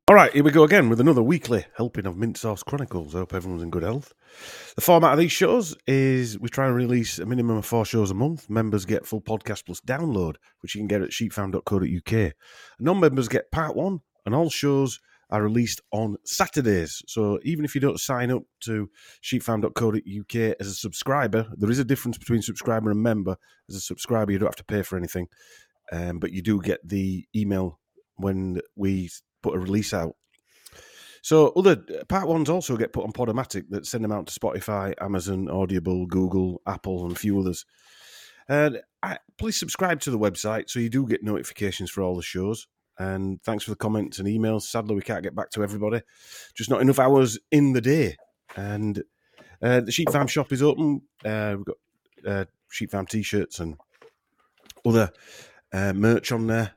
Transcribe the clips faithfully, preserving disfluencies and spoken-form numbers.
All right, here we go again with another weekly helping of Mint Sauce Chronicles. I hope everyone's in good health. The format of these shows is we try and release a minimum of four shows a month. Members get full podcast plus download, which you can get at sheep farm dot co dot uk. Non-members get part one, and all shows are released on Saturdays. So even if you don't sign up to sheep farm dot co dot uk as a subscriber, there is a difference between subscriber and member. As a subscriber, you don't have to pay for anything, um, but you do get the email when we put a release out. So other part ones also get put on Podomatic that send them out to Spotify, Amazon, Audible, Google, Apple, and a few others. And I, please subscribe to the website so you do get notifications for all the shows. And thanks for the comments and emails. Sadly, we can't get back to everybody. Just not enough hours in the day. And uh, the Sheep Farm shop is open. Uh, we've got uh, Sheep Farm t-shirts and other uh, merch on there.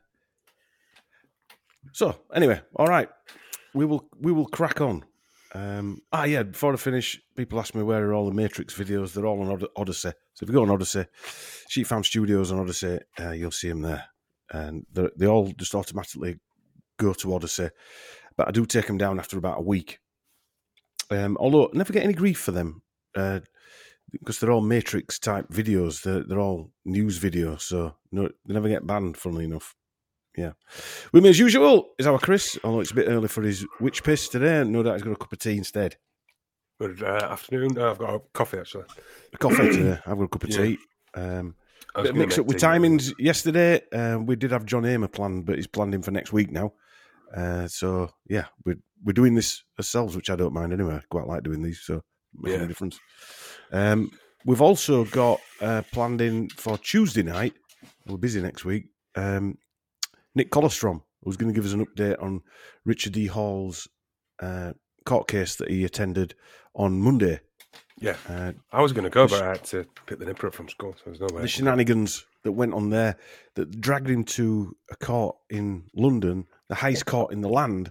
So, anyway, all right, we will we will crack on. Um, ah, yeah, before I finish, people ask me where are all the Matrix videos. They're all on Od- Odyssey. So if you go on Odyssey, Sheep Farm Studios on Odyssey, uh, you'll see them there. And they all just automatically go to Odyssey. But I do take them down after about a week. Um, although, I never get any grief for them. Uh, because they're all Matrix-type videos. They're, they're all news videos. So no, they never get banned, funnily enough. Yeah. With me as usual is our Chris, although it's a bit early for his witch piss today. No doubt he's got a cup of tea instead. Good uh, afternoon. Uh, I've got a coffee, actually. A coffee today. I've got a cup of Yeah. tea. Um, I was bit gonna mix make up with tea, timings yesterday. Um, we did have John Hamer planned, but he's planned him for next week now. Uh, so, yeah, we're, we're doing this ourselves, which I don't mind anyway. I quite like doing these, so making Yeah. a difference. Um, we've also got uh, planned in for Tuesday night. We're busy next week. Um, Nick Colostrom, who's going to give us an update on Richard D. Hall's uh, court case that he attended on Monday. Yeah. Uh, I was going to go, but I had to pick the nipper up from school, so there's no way. the shenanigans that went on there that dragged him to a court in London, the highest court in the land,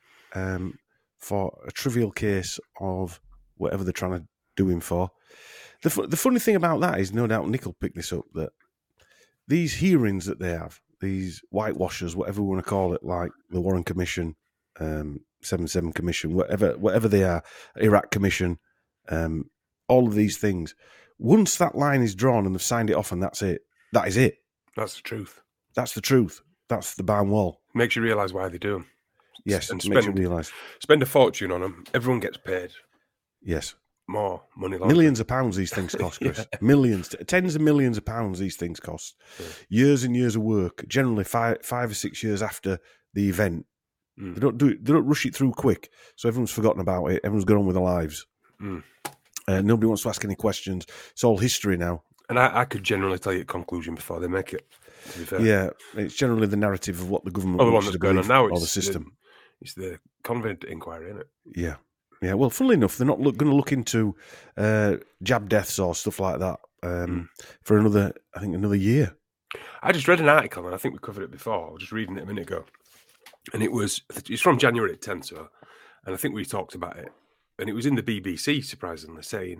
um, for a trivial case of whatever they're trying to do him for. The, fu- the funny thing about that is, no doubt Nick will pick this up, that these hearings that they have, these whitewashers, whatever we want to call it, like the Warren Commission, um, seven seven Commission, whatever whatever they are, Iraq Commission, um, all of these things, once that line is drawn and they've signed it off and that's it, that is it. That's the truth. That's the truth. That's the barn wall. Makes you realise why they do them. Yes, And it makes you spend, realise. spend a fortune on them. Everyone gets paid Yes. more money. Laundering. Millions of pounds these things cost, Chris. Yeah. Millions, tens of millions of pounds these things cost. Yeah. Years and years of work, generally five five or six years after the event. Mm. They don't do it, they don't rush it through quick, so everyone's forgotten about it. Everyone's gone on with their lives. Mm. Uh, nobody wants to ask any questions. It's all history now. And I, I could generally tell you a conclusion before they make it, to be fair. Yeah, it's generally the narrative of what the government Oh, the one wants that's to going on believe, now, or it's the system. It's the convent inquiry, isn't it? Yeah, yeah. Well, funnily enough, they're not look, going to look into uh, jab deaths or stuff like that um, Mm. for another, I think, another year. I just read an article, and I think we covered it before. I was just reading it a minute ago. And it was, it's from January tenth, so, and I think we talked about it. And it was in the B B C, surprisingly, saying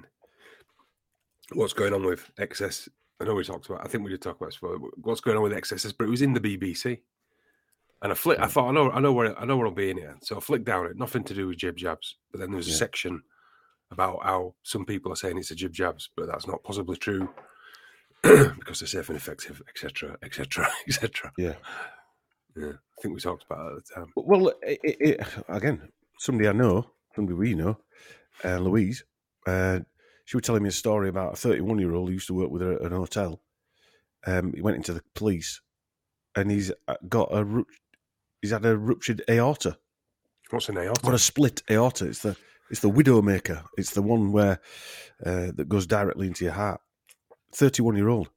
what's going on with excess. I know we talked about, I think we did talk about this before, what's going on with excesses, but it was in the B B C. And I flicked, I thought, I know, I know where, I know where I'll be in here. So I flicked down it, nothing to do with jib jabs. But then there's a Yeah. section about how some people are saying it's a jib jabs, but that's not possibly true because they're safe and effective, et cetera, et cetera, et cetera. Yeah. Yeah, I think we talked about it at the time. Well, it, it, it, again, somebody I know, somebody we know, uh, Louise, uh, she was telling me a story about a thirty-one-year-old who used to work with her at an hotel. Um, he went into the police, and he's got a ru- he's had a ruptured aorta. What's an aorta? Or a split aorta. It's the it's the widowmaker. It's the one where uh, that goes directly into your heart. thirty-one-year-old.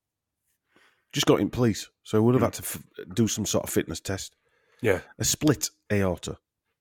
Just got in police, so would have Mm. had to f- do some sort of fitness test. Yeah, A split aorta.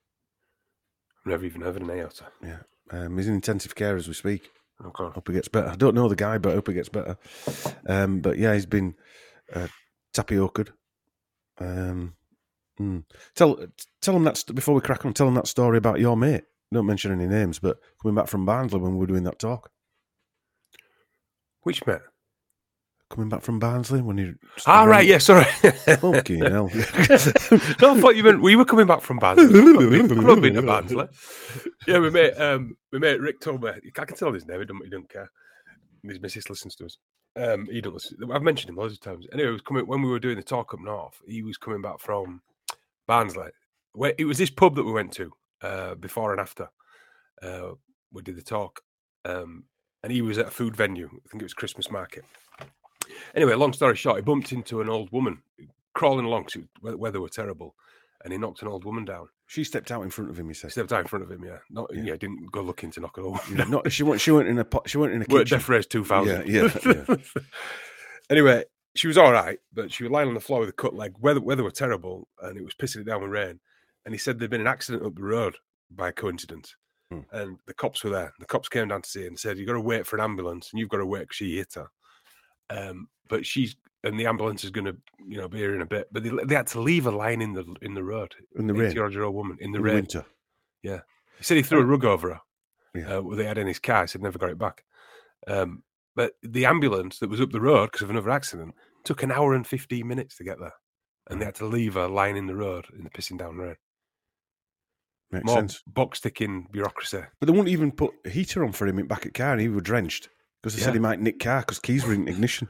I've never even heard of an aorta. Yeah, um, he's in intensive care as we speak. Okay. Hope he gets better. I don't know the guy, but I hope he gets better. Um, but yeah, he's been uh, tapiocaed. Um, mm. Tell tell him that st- before we crack on. Tell him that story about your mate. Don't mention any names, but coming back from Barnsley when we were doing that talk. Which mate? coming back from Barnsley when you. Ah, right, yeah, sorry. Fucking hell. No, I thought you meant we were coming back from Barnsley. We've been to Barnsley. Yeah, we mate, um, we mate Rick told me. I can tell his name. He don't, he don't care. His missus listens to us. Um, he don't listen. I've mentioned him loads of times. Anyway, he was coming when we were doing the talk up north. He was coming back from Barnsley. Where it was this pub that we went to uh, before and after uh, we did the talk, um, and he was at a food venue. I think it was Christmas market. Anyway, long story short, he bumped into an old woman crawling along because the weather were terrible, and he knocked an old woman down. She stepped out in front of him. He said, Stepped out in front of him. Yeah, not yeah. yeah didn't go looking to knock an old woman down. No, she went. She went in a. pot- She went in a kitchen. We're at Death Race two thousand. Yeah, yeah, yeah. Anyway, she was all right, but she was lying on the floor with a cut leg. Weather, weather were terrible, and it was pissing it down with rain. And he said there'd been an accident up the road by coincidence. Hmm. And the cops were there. The cops came down to see it and said, you've got to wait for an ambulance, and you've got to wait because she hit her. Um, but she's, and the ambulance is going to, you know, be here in a bit. But they, they had to leave her lying in the in the road. In the rain? eighty-year-old woman, in the in rain. The winter. Yeah. He said he threw a rug over her. Yeah. Uh, they had in his car. He said never got it back. Um, but the ambulance that was up the road because of another accident took an hour and fifteen minutes to get there. And they had to leave her lying in the road in the pissing down rain. Makes More sense. box ticking bureaucracy. But they wouldn't even put a heater on for him back at car, and he was drenched because they Yeah. said he might nick car because keys were in ignition.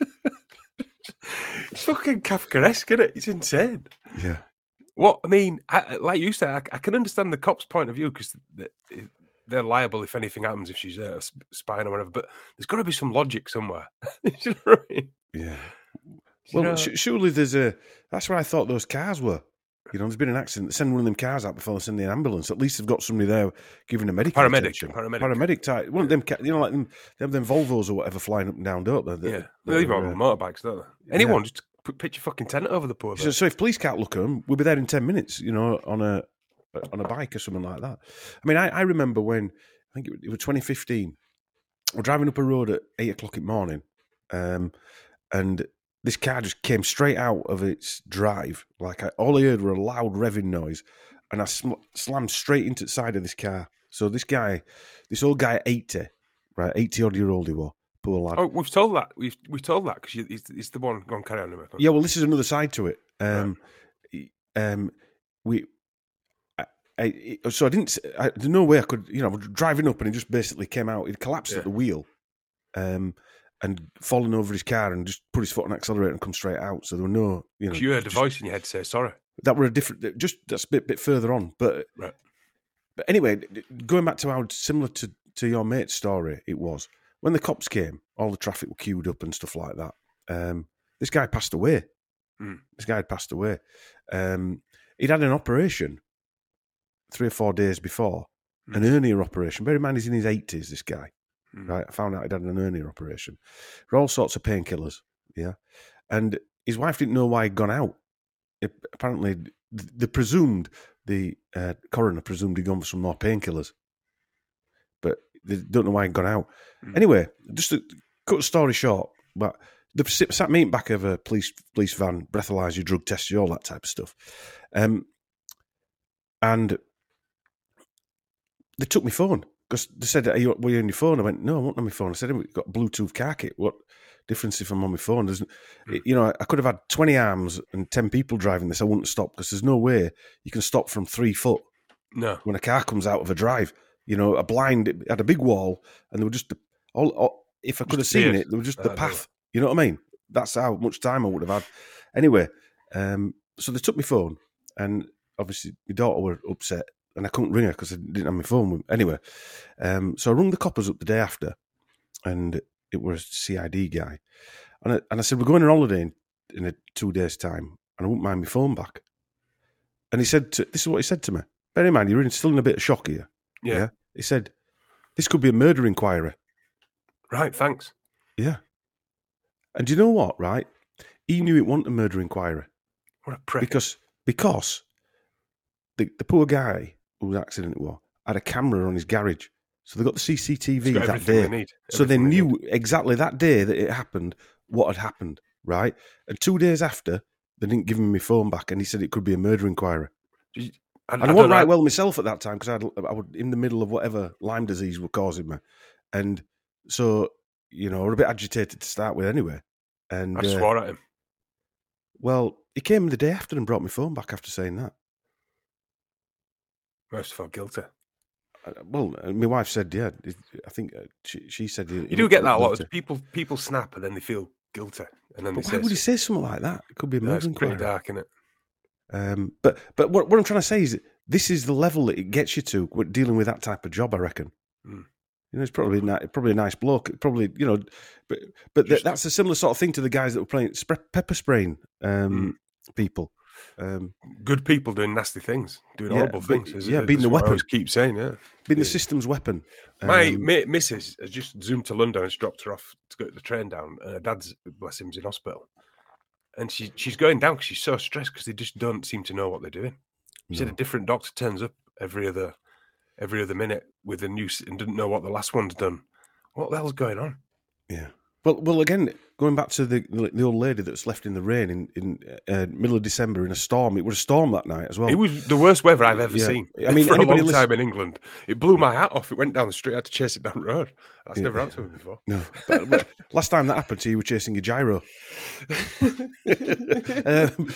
It's fucking Kafkaesque, isn't it? It's insane. Yeah. What I mean, I, like you said, I, I can understand the cops' point of view because they're liable if anything happens if she's uh, spying or whatever. But there's got to be some logic somewhere. You know what I mean? Yeah. You Well, know- sh- surely there's a. That's what I thought those cars were. You know, there's been an accident. Send one of them cars out before they send the ambulance. At least they've got somebody there giving a medical Paramedic, attention. paramedic. Paramedic type. One of them, ca- you know, like them, them, them Volvos or whatever flying up and down, don't they? yeah, That- they leave that them are, on uh, motorbikes, don't they? Anyone just put pitch your fucking tent over the poor. So, so if police can't look at them, we'll be there in ten minutes. You know, on a on a bike or something like that. I mean, I, I remember when I think it, it was twenty fifteen. We're driving up a road at eight o'clock in the morning, um, and this car just came straight out of its drive. Like I, all I heard were a loud revving noise, and I sm- slammed straight into the side of this car. So this guy, this old guy, eighty, right, eighty odd year old he was, poor lad. Oh, we've told that. We've we've told that because he's, he's the one. Go on, carry on. Him, Yeah, well, this is another side to it. Um, um, we, I, I, so I didn't. I, there's no way I could. You know, I was driving up and he just basically came out. He collapsed Yeah. at the wheel, um, and fallen over his car and just put his foot on the accelerator and come straight out. So there were no, you know, 'Cause you heard a just- voice in your head say sorry. that were a different. Just that's a bit bit further on, but Right. but anyway, going back to how similar to to your mate's story, it was when the cops came. All the traffic were queued up and stuff like that. Um, this guy passed away. Mm. This guy had passed away. Um, he'd had an operation three or four days before, Mm. an hernia operation. Bear in mind, he's in his eighties, this guy. Mm. Right? I found out he'd had an hernia operation. For all sorts of painkillers, yeah? And his wife didn't know why he'd gone out. It, apparently, th- they presumed, the uh, coroner presumed he'd gone for some more painkillers. But they don't know why he'd gone out. Mm. Anyway, just to cut the story short, but they sit- sat me in back of a police police van, breathalyze you, drug test you, all that type of stuff. Um, and they took my phone because they said, Are you, were you on your phone? I went, no, I wasn't on my phone. I said, we've got a Bluetooth car kit. What difference if I'm on my phone? There's, Mm. You know, I could have had twenty arms and ten people driving this. I wouldn't stop because there's no way you can stop from three foot No. when a car comes out of a drive. You know, a blind, it had a big wall and they were just, all, all if I could have Just seen appeared. it, they were just Ah, the there path. You know what I mean? That's how much time I would have had. Anyway, um, so they took my phone and obviously my daughter were upset and I couldn't ring her because I didn't have my phone with me. Anyway, um, so I rung the coppers up the day after and it was a C I D guy. And I, and I said, we're going on holiday in, in a two days' time and I wouldn't mind my phone back. And he said, to, this is what he said to me. Bear in mind, you're in, still in a bit of shock here. Yeah. Yeah. He said, this could be a murder inquiry. Right. Thanks. Yeah. And do you know what, right? He knew it wasn't a murder inquiry. What a prick. Because because the, the poor guy whose accident it was had a camera on his garage. So they got the C C T V It's got that everything day. they need. So they Everything knew need. exactly that day that it happened, what had happened, right? And two days after, they didn't give him my phone back and he said it could be a murder inquiry. Did you- I, And I I, don't wasn't know- right well myself at that time because I was in the middle of whatever Lyme disease were causing me. And so, you know, I was a bit agitated to start with anyway. And I uh, swore at him. well, he came the day after and brought my phone back after saying that. I must felt guilty. Uh, Well, uh, my wife said, yeah. it- I think uh, she, she said he- You he do looked get that a lot. guilty. It's People people snap and then they feel guilty, and then But they why say would he something. say something like that? It could be a Yeah, murder it's pretty inquiry. dark, isn't it? Um, but but what, what I'm trying to say is this is the level that it gets you to with dealing with that type of job, I reckon. Mm. You know, it's probably ni- probably a nice bloke. Probably, you know, but but th- Just- that's a similar sort of thing to the guys that were playing sp- pepper spraying um, people. Um, Good people doing nasty things, doing Yeah, horrible but- things. Is- yeah, is being the what I weapon. always keep saying, yeah. being the Yeah. system's weapon. My Um, mate, missus has just zoomed to London and dropped her off to get the train down. And her dad's, bless him, is in hospital. And she she's going down because she's so stressed because they just don't seem to know what they're doing. She said No. a different doctor turns up every other every other minute with a new s- and didn't know what the last one's done. What the hell's going on? Yeah. Well, well, again, going back to the the old lady that's left in the rain in in uh, middle of December in a storm. It was a storm that night as well. It was the worst weather I've ever Yeah. seen. I mean, for a anybody long listen- time in England, it blew my hat off. It went down the street. I had to chase it down the road. That's Yeah. never happened to me before. No, but, but last time that happened to you, you were chasing your gyro. um,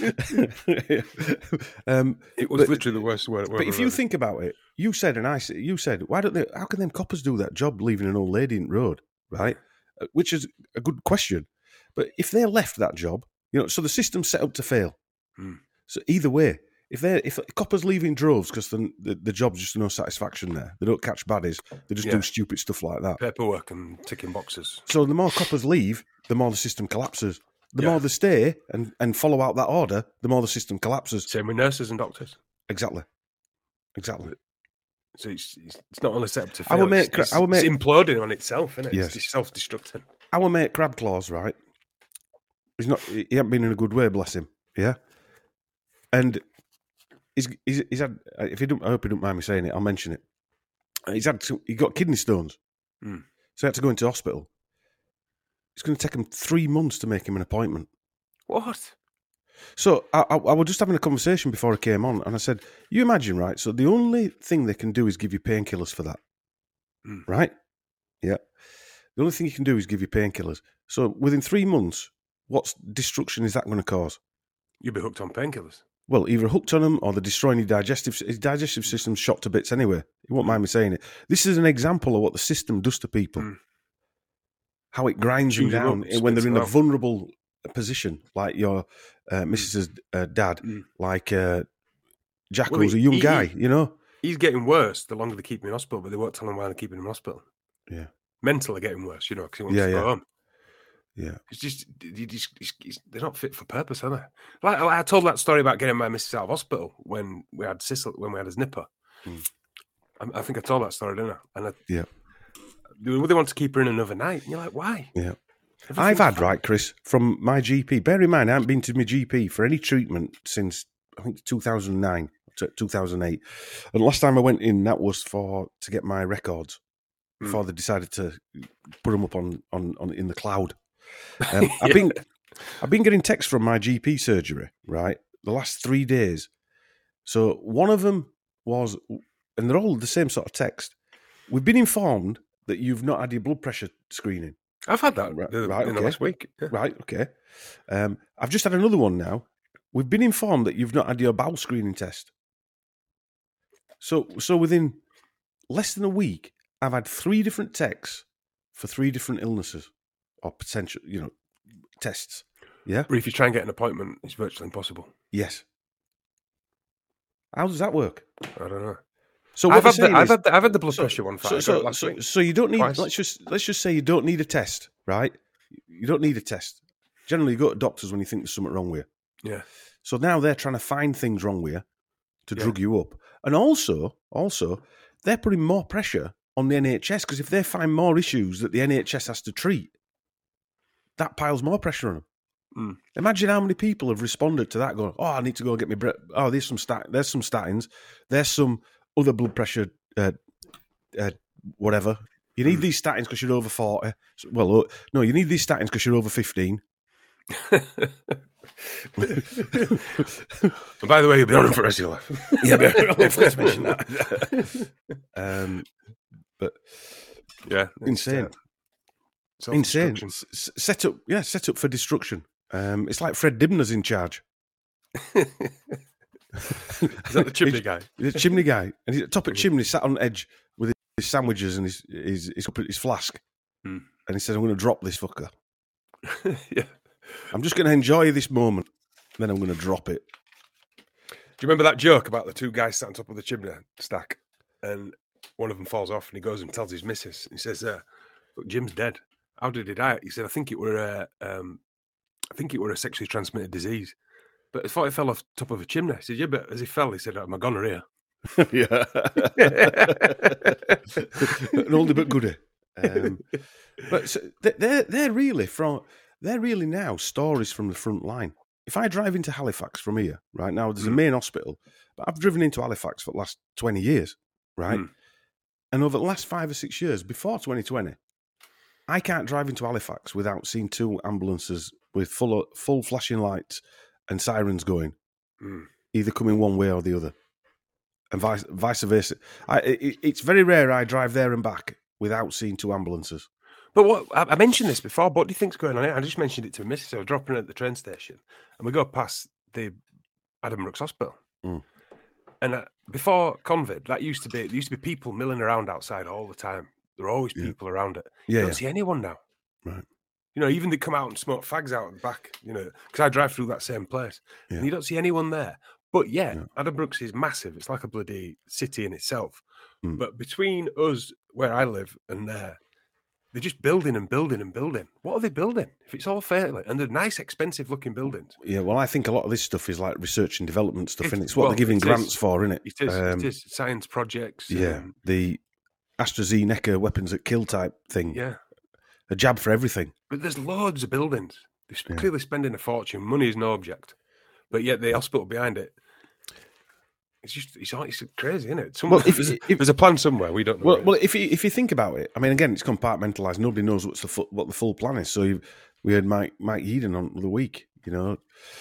um, It was But- literally the worst weather. but if you think about it, you said and I said, you said, why don't they? How can them coppers do that job, leaving an old lady in the road, right? Uh, Which is a good question. But if they left that job, you know, so the system's set up to fail. Hmm. So either way, if they if coppers leave in droves because the, the the job's just no satisfaction there, they don't catch baddies, they just Yeah. do stupid stuff like that. paperwork and ticking boxes. So the more coppers leave, the more the system collapses. The Yeah. more they stay and, and follow out that order, the more the system collapses. Same with nurses and doctors. Exactly. Exactly. So it's, it's it's not only set up to Our fail, mate it's, Cra- it's, our it's mate- imploding on itself, isn't it? Yes. It's self-destructing. Our mate Crab Claws, right? He's not. He hasn't been in a good way, bless him. Yeah, and he's he's, he's had. If you don't, I hope you don't mind me saying it. I'll mention it. He's had. Some, he got kidney stones, Mm. so he had to go into hospital. It's going to take him three months to make him an appointment. What? So I, I, I was just having a conversation before I came on, and I said, "You imagine, right? So the only thing they can do is give you painkillers for that, Mm. right? Yeah. The only thing you can do is give you painkillers. So within three months, what destruction is that going to cause? You'd be hooked on painkillers. Well, either hooked on them or they're destroying your digestive. His digestive system's shot to bits anyway. You won't mind me saying it. This is an example of what the system does to people. Mm. How it grinds them Chews them down up, when they're spits in them a out. vulnerable position, like your uh, missus's uh, dad, Mm. like uh, Jack, Well, who's a he- young he- guy, he- you know? He's getting worse the longer they keep him in hospital, but they won't tell him why they're keeping him in hospital. Yeah. Mentally getting worse, you know, because he wants Yeah, to yeah. go home. Yeah. It's just, you just it's, it's, they're not fit for purpose, are they? Like, like I told that story about getting my missus out of hospital when we had Cecil, when we had his nipper. Mm. I, I think I told that story, didn't I? And I, Yeah. they, they want to keep her in another night. And you're like, why? Yeah. Everything's I've had, fine. right, Chris, from my G P. Bear in mind, I haven't been to my G P for any treatment since, I think, two thousand nine to two thousand eight. And last time I went in, that was for to get my records Hmm. before they decided to put them up on, on, on in the cloud. Um, I've been I've been getting texts from my G P surgery, right, the last three days. So one of them was, and they're all the same sort of text. We've been informed that you've not had your blood pressure screening. I've had that Right, the- right, in the okay. last week. Yeah. Right, okay. Um, I've just had another one now. We've been informed that you've not had your bowel screening test. So, so within less than a week, I've had three different texts for three different illnesses or potential, you know, tests. Yeah. But if you try and get an appointment, it's virtually impossible. Yes. How does that work? I don't know. So what I've they're had, the, saying I've, is- had the, I've had the blood so- pressure one. So, I got so, it last so, week. so you don't need. Twice. Let's just let's just say you don't need a test, right? You don't need a test. Generally, you go to doctors when you think there's something wrong with you. Yeah. So now they're trying to find things wrong with you to Yeah. drug you up, and also, also, they're putting more pressure on the N H S because if they find more issues that the N H S has to treat, that piles more pressure on them. Mm. Imagine how many people have responded to that. Going, oh, I need to go and get my. Bre- oh, there's some stat. There's some statins. There's some other blood pressure. Uh, uh, whatever. You need Mm. these statins because you're over forty. So- Well, uh, no, you need these statins because you're over fifteen. And by the way, you'll be on them for the rest of your life. Yeah, but I forgot to mention that. um, but Yeah. it's, insane. uh, Insane. S- set up, yeah, set up for destruction. Um, it's like Fred Dibner's in charge. Is that the chimney guy? The chimney guy. And he's at the top of the chimney, sat on the edge with his sandwiches and his his, his, his flask. Hmm. And he says, I'm going to drop this fucker. Yeah. I'm just going to enjoy this moment. Then I'm going to drop it. Do you remember that joke about the two guys sat on top of the chimney stack and one of them falls off and he goes and tells his missus. He says, uh, look, Jim's dead. How did he die? He said, I think it were a, um, I think it were a sexually transmitted disease. But I thought he fell off top of a chimney. He said, yeah, but as he fell, he said, I'm a gonorrhea. Yeah. An oldie but goodie. Um, but so they're, they're really from, they're really now stories from the front line. If I drive into Halifax from here, right now, there's a main hospital, but I've driven into Halifax for the last twenty years, right? Mm. And over the last five or six years, before twenty twenty, I can't drive into Halifax without seeing two ambulances with full full flashing lights and sirens going, mm. either coming one way or the other, and vice, vice versa. I, it, it's very rare I drive there and back without seeing two ambulances. But what I mentioned this before, but what do you think's going on here? I just mentioned it to Missus So I was dropping her at the train station, and we go past the Adam Brooks Hospital. Mm. And uh, before COVID, that used to be there used to be people milling around outside all the time. There were always people yeah. around it. You yeah, don't yeah. see anyone now. Right. You know, even they come out and smoke fags out the back, you know, because I drive through that same place. Yeah. And you don't see anyone there. But yeah, yeah, Adam Brooks is massive. It's like a bloody city in itself. Mm. But between us, where I live, and there, they're just building and building and building. What are they building? If it's all fair, and they're nice, expensive-looking buildings. Yeah, well, I think a lot of this stuff is like research and development stuff, and it's what well, they're giving it grants is. for, isn't it? It is. Um, it is science projects. Yeah, um, the AstraZeneca weapons that kill type thing. Yeah, a jab for everything. But there's loads of buildings. They're yeah. clearly spending a fortune. Money is no object, but yet the hospital behind it. It's just it's, it's crazy, isn't it? Some, well, if, there's, if, there's a plan somewhere we don't know. Well, well, if you if you think about it, I mean, again, it's compartmentalised. Nobody knows what's the full, what the full plan is. So you, we had Mike Mike Yeadon on the week, you know.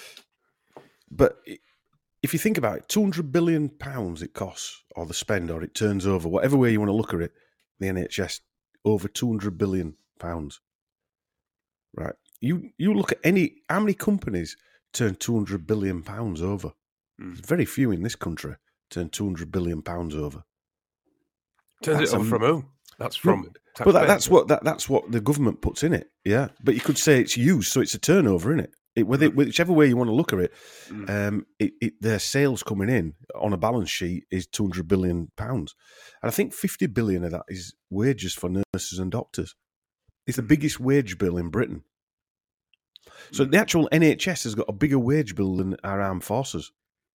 But if you think about it, two hundred billion pounds it costs, or the spend, or it turns over, whatever way you want to look at it, the N H S over two hundred billion pounds. Right? You you look at any how many companies turn two hundred billion pounds over. There's very few in this country turn two hundred billion pounds over. Turns it over from who? That's from. No, but that, that's what that, that's what the government puts in it. Yeah, but you could say it's used, so it's a turnover, isn't it? It whether, whichever way you want to look at it, mm. um, it, it, their sales coming in on a balance sheet is two hundred billion pounds, and I think fifty billion of that is wages for nurses and doctors. It's the biggest wage bill in Britain. So the actual N H S has got a bigger wage bill than our armed forces.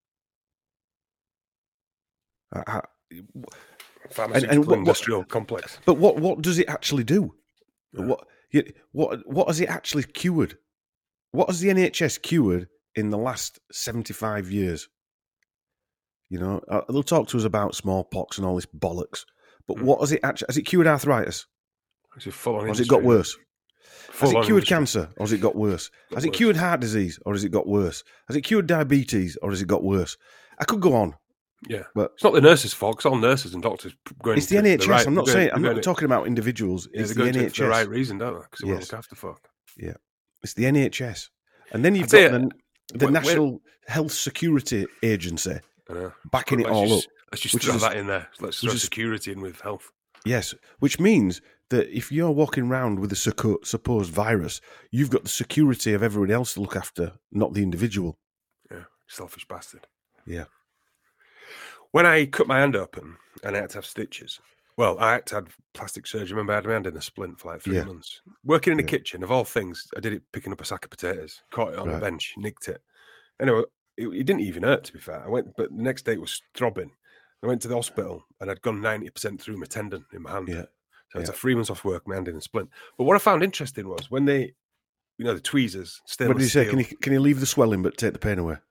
Uh, Pharmaceutical and, and what, industrial what, complex. But what, what does it actually do? Yeah. What what what has it actually cured? What has the N H S cured in the last seventy-five years? You know, uh, they'll talk to us about smallpox and all this bollocks. But mm. what has it actually? Has it cured arthritis? Is it full on or has it got worse? Full has it cured industry. cancer, or has it got worse? Got has worse. it cured heart disease, or has it got worse? Has it cured diabetes, or has it got worse? I could go on. Yeah, but it's not the nurses' fault. It's all nurses and doctors going. It's the N H S. The right, I'm not saying. I'm not talking about individuals. Yeah, it's they're the going N H S for the right reason, don't they? Because they yes. won't look after folk. Yeah, it's the N H S, and then you've I'd got it, the, the wait, National wait. Health Security Agency uh, backing it let's all just, up. Let's just throw that in there. Let's throw security in with health. Yes, which means that if you're walking around with a supposed virus, you've got the security of everybody else to look after, not the individual. Yeah, selfish bastard. Yeah. When I cut my hand open and I had to have stitches, well, I had to have plastic surgery. Remember, I had my hand in a splint for like three yeah. months. Working in the yeah. kitchen, of all things, I did it picking up a sack of potatoes, caught it on right. a bench, nicked it. Anyway, it, it didn't even hurt, to be fair. I went, but the next day it was throbbing. I went to the hospital and I'd gone ninety percent through my tendon in my hand. Yeah. So I had yeah. three months off work, my hand in a splint. But what I found interesting was when they, you know, the tweezers, stainless What did you say? steel. Can you, can you leave the swelling but take the pain away?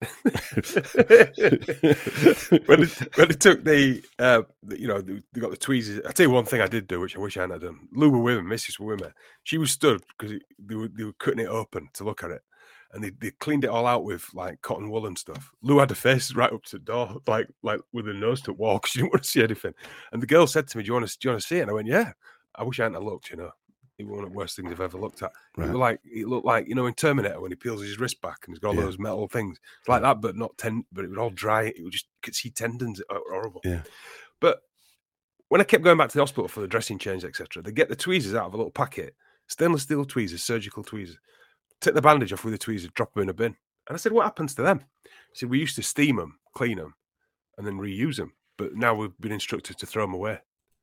when, they, when they took the, uh, the, you know, they, they got the tweezers. I'll tell you one thing I did do, which I wish I hadn't done. Lou were with me, Missus were with me. She was stood because they were, they were cutting it open to look at it. And they, they cleaned it all out with like cotton wool and stuff. Lou had her face right up to the door, like like with her nose to walk. She didn't want to see anything. And the girl said to me, "Do you want to do you want to see it?" And I went, "Yeah." I wish I hadn't looked, you know. It was one of the worst things I've ever looked at. Right. It was like it looked like, you know, in Terminator when he peels his wrist back and he's got all Yeah. those metal things. It's like that, but not ten. But it was all dry. It was just you could see tendons. It was horrible. Yeah. But when I kept going back to the hospital for the dressing change, et cetera, they get the tweezers out of a little packet, stainless steel tweezers, surgical tweezers. Take the bandage off with the tweezers, drop them in a bin. And I said, "What happens to them?" He said, "We used to steam them, clean them, and then reuse them. But now we've been instructed to throw them away.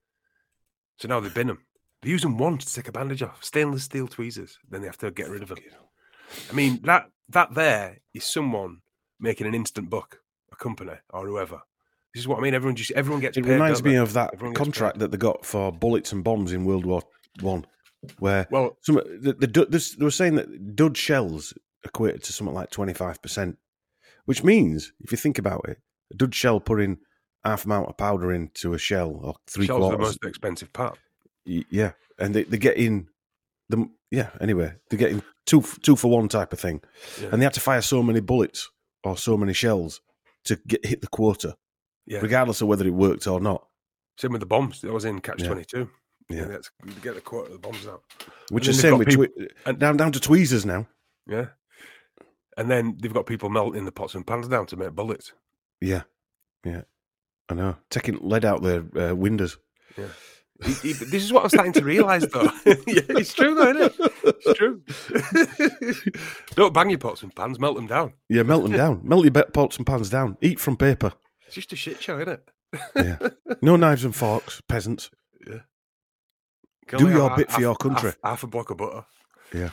So now they bin them. They use them once to take a bandage off, stainless steel tweezers. Then they have to get rid of them." I mean, that that there is someone making an instant buck, a company or whoever. This is what I mean. Everyone just everyone gets. It paid, reminds don't me they? of that Everyone gets contract paid. that they got for bullets and bombs in World War One, where Well, some the, the, the this, they were saying that dud shells equated to something like twenty five percent, which means if you think about it, a dud shell putting half amount of powder into a shell or three shells are the quarters. most expensive part. Y- Yeah, and they, they get in the yeah. Anyway, they're getting two two for one type of thing, Yeah. and they had to fire so many bullets or so many shells to get hit the quota, Yeah. regardless of whether it worked or not. Same with the bombs. That was in Catch Yeah. twenty-two. Yeah. That's you get the quote of the bombs out. Which And is then same they've with got twe- and- down down to tweezers now. Yeah. And then they've got people melting the pots and pans down to make bullets. Yeah, yeah, I know. Taking lead out their uh, windows. Yeah. He- he- this is what I'm starting to realise, though. Yeah, it's true, though, isn't it? It's true. Don't bang your pots and pans, melt them down. Yeah, melt them down. Melt your be- pots and pans down. Eat from paper. It's just a shit show, isn't it? Yeah. No knives and forks, peasants. Yeah. Do your bit for your country. Half, half a block of butter. Yeah.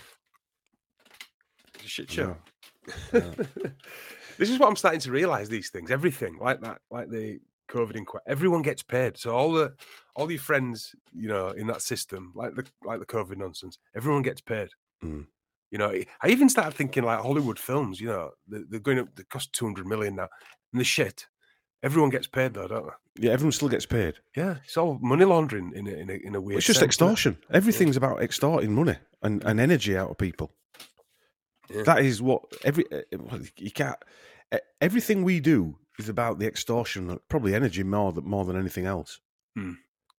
It's a shit show. Yeah. This is what I'm starting to realise. These things, everything like that, like the COVID inquiry, everyone gets paid. So all the all your friends, you know, in that system, like the like the COVID nonsense, everyone gets paid. Mm. You know, I even started thinking like Hollywood films. You know, they're, they're going up. They cost two hundred million now, and the shit. Everyone gets paid though, don't they? Yeah, everyone still gets paid. Yeah, it's all money laundering in a, in a, in a weird. It's just sense, isn't it? extortion. Everything's about extorting money and, and energy out of people. Yeah. That is what every well, you can't. Everything we do is about the extortion, of probably energy more than more than anything else. Hmm.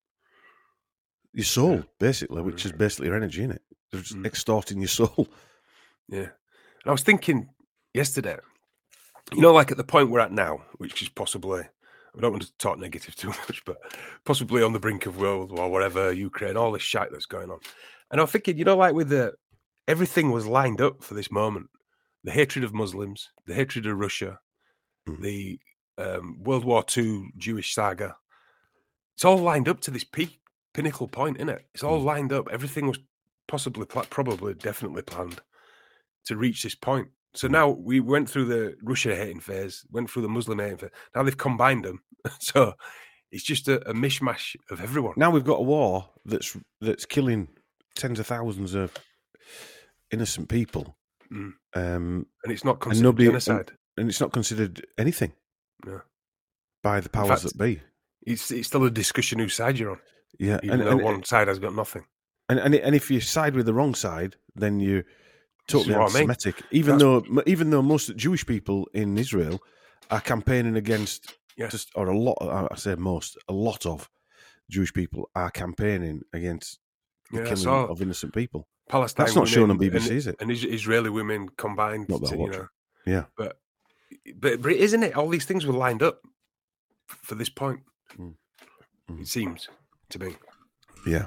Your soul, Yeah. basically, which is basically your energy, isn't it? They're just Mm. extorting your soul. Yeah. And I was thinking yesterday, you know, like at the point we're at now, which is possibly, I don't want to talk negative too much, but possibly on the brink of World War, whatever, Ukraine, all this shite that's going on. And I'm thinking, you know, like with the, everything was lined up for this moment. The hatred of Muslims, the hatred of Russia, Mm. the um, World War Two Jewish saga. It's all lined up to this peak, pinnacle point, isn't it? It's all Mm. lined up. Everything was possibly, pla- probably, definitely planned to reach this point. So now we went through the Russia hating phase, went through the Muslim hating phase. Now they've combined them. So it's just a, a mishmash of everyone. Now we've got a war that's that's killing tens of thousands of innocent people, Mm. um, And it's not considered nobody- genocide. and it's not considered anything No. by the powers fact, that be. It's, it's still a discussion whose side you're on, Yeah, even and though and, one side has got nothing. and and and if you side with the wrong side, then you're totally what I mean. anti-Semitic. Even though even though most Jewish people in Israel are campaigning against, Yeah. just or a lot, I say most, a lot of Jewish people are campaigning against the Yeah, I killing saw of innocent people. Palestine. That's not shown women on B B C, and, is it? And Is- Israeli women combined. Not that I To, you watch know, it. Yeah. but, but but isn't it? All these things were lined up f- for this point. Mm. Mm. It seems to be, Yeah,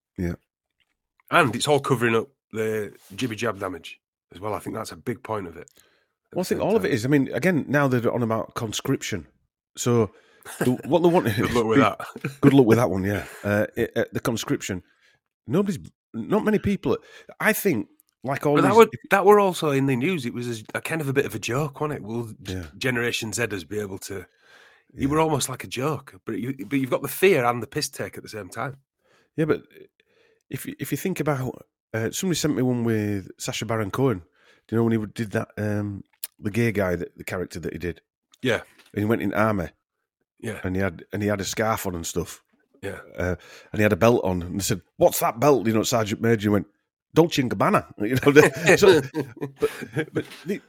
and it's all covering up the jibby jab damage as well. I think that's a big point of it. at well, I the think same all of it time. is. I mean, again, now they're on about conscription. So the, what they want is Good luck with that. Good luck with that one. Yeah, uh, it, uh, the conscription. Nobody's, not many people. I think, like all But that these, were that were also in the news. It was a, a kind of a bit of a joke, wasn't it? Will G- Yeah. Generation Zers be able to? Yeah. You were almost like a joke, but you but you've got the fear and the piss take at the same time. yeah, but if you, if you think about, uh, somebody sent me one with Sacha Baron Cohen. Do you know when he did that? Um, the gay guy, that the character that he did, Yeah, and he went in army, yeah, and he had and he had a scarf on and stuff. yeah. Uh, and he had a belt on, and they said, "What's that belt?" You know, Sergeant Major he went, "Dolce and Gabbana." You know, so, but but the,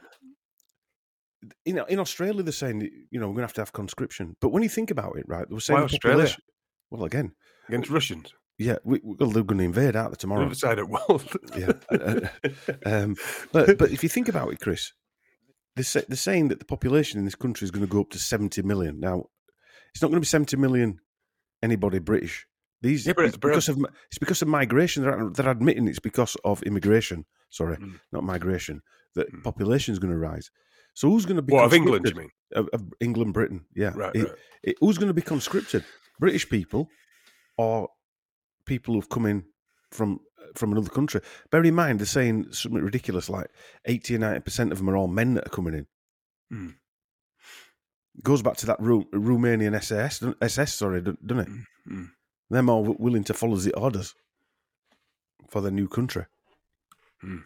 you know, in Australia they're saying, you know, we're going to have to have conscription. But when you think about it, right, they were saying Why the Australia? population- Well, again, Against Russians. Yeah, we, well, they're going to invade, aren't they, tomorrow? The other side of the world. yeah. um, but but if you think about it, Chris, they're, say, they're saying that the population in this country is going to go up to seventy million. Now, it's not going to be seventy million anybody British. These Yeah, but- it's but- because of it's because of migration. They're, they're admitting it's because of immigration. Sorry, Mm. not migration. That Mm. population is going to rise. So who's going to be What, of England, conscripted? you mean? Of, of England, Britain, yeah. Right, It- right. it- who's going to be conscripted? British people or people who've come in from from another country? Bear in mind, they're saying something ridiculous like eighty or ninety percent of them are all men that are coming in. Mm. It goes back to that Ru- Romanian S S, doesn't- S S, sorry, doesn't it? Mm. Mm. They're more w- willing to follow the orders for their new country. Mm.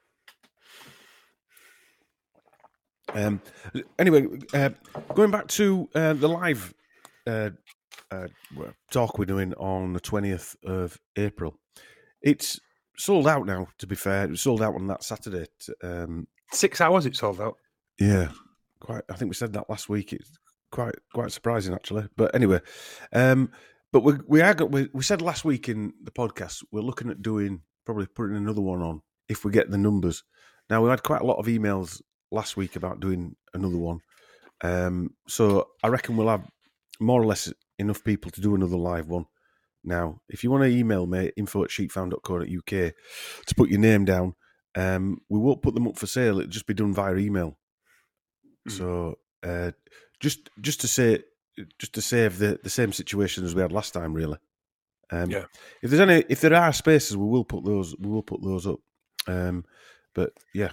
Um, anyway, uh, going back to uh, the live uh, uh, talk we're doing on the twentieth of April, it's sold out now, to be fair. It was sold out on that Saturday. t- Um, Six hours it sold out. yeah, quite. I think we said that last week. It's quite quite surprising, actually. But anyway, um, but we we are got, we, we said last week in the podcast we're looking at doing probably putting another one on if we get the numbers. Now we had quite a lot of emails last week about doing another one, um, so I reckon we'll have more or less enough people to do another live one. Now, if you want to email me, info at sheepfound dot co dot uk to put your name down, um, we won't put them up for sale. It'll just be done via email. Mm. So uh, just just to say, just to save the, the same situation as we had last time, really. Um, Yeah. If there's any, if there are spaces, we will put those. We will put those up. Um, but yeah.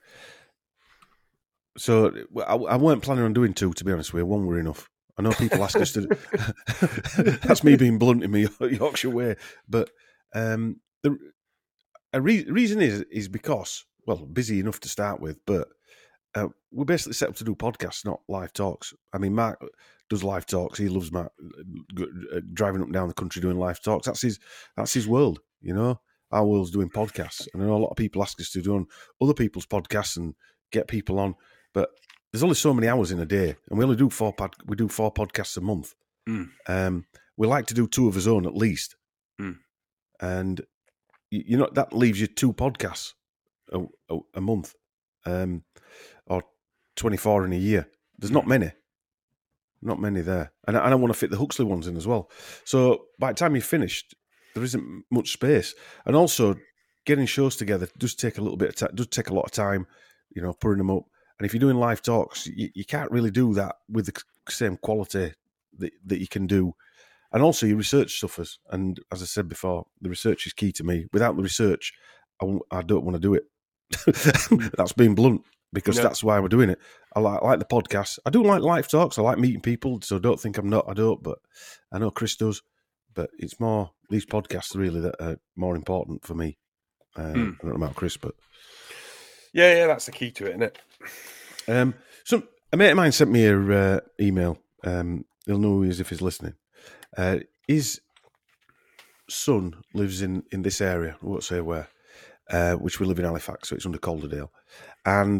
So I, I weren't planning on doing two, to be honest with you. One were enough. I know people ask us to. That's me being blunt in my Yorkshire way, but um, the a re- reason is is because well, busy enough to start with, but uh, we're basically set up to do podcasts, not live talks. I mean, Mark does live talks. He loves Mark uh, driving up and down the country doing live talks. That's his that's his world, you know. Our world's doing podcasts, and I know a lot of people ask us to do on other people's podcasts and get people on, but there's only so many hours in a day, and we only do four pod, we do four podcasts a month. Mm. Um, we like to do two of his own at least, Mm. and you, you know that leaves you two podcasts a, a, a month, um, or twenty-four in a year. There's not many, not many there, and I, and I want to fit the Huxley ones in as well. So by the time you're finished, there isn't much space, and also getting shows together does take a little bit of time. Does take a lot of time, you know, putting them up. And if you're doing live talks, you, you can't really do that with the same quality that, that you can do. And also your research suffers. And as I said before, the research is key to me. Without the research, I, w- I don't want to do it. That's being blunt, because Yeah. that's why we're doing it. I like, I like the podcast. I do like live talks. I like meeting people. So don't think I'm not. I don't. But I know Chris does. But it's more these podcasts really that are more important for me. Um, Hmm. I don't know about Chris, but... Yeah, yeah, that's the key to it, isn't it? Um, so a mate of mine sent me a uh, email. Um, he'll know who he is if he's listening. Uh, his son lives in, in this area. I won't say where, uh, which we live in Halifax, so it's under Calderdale. And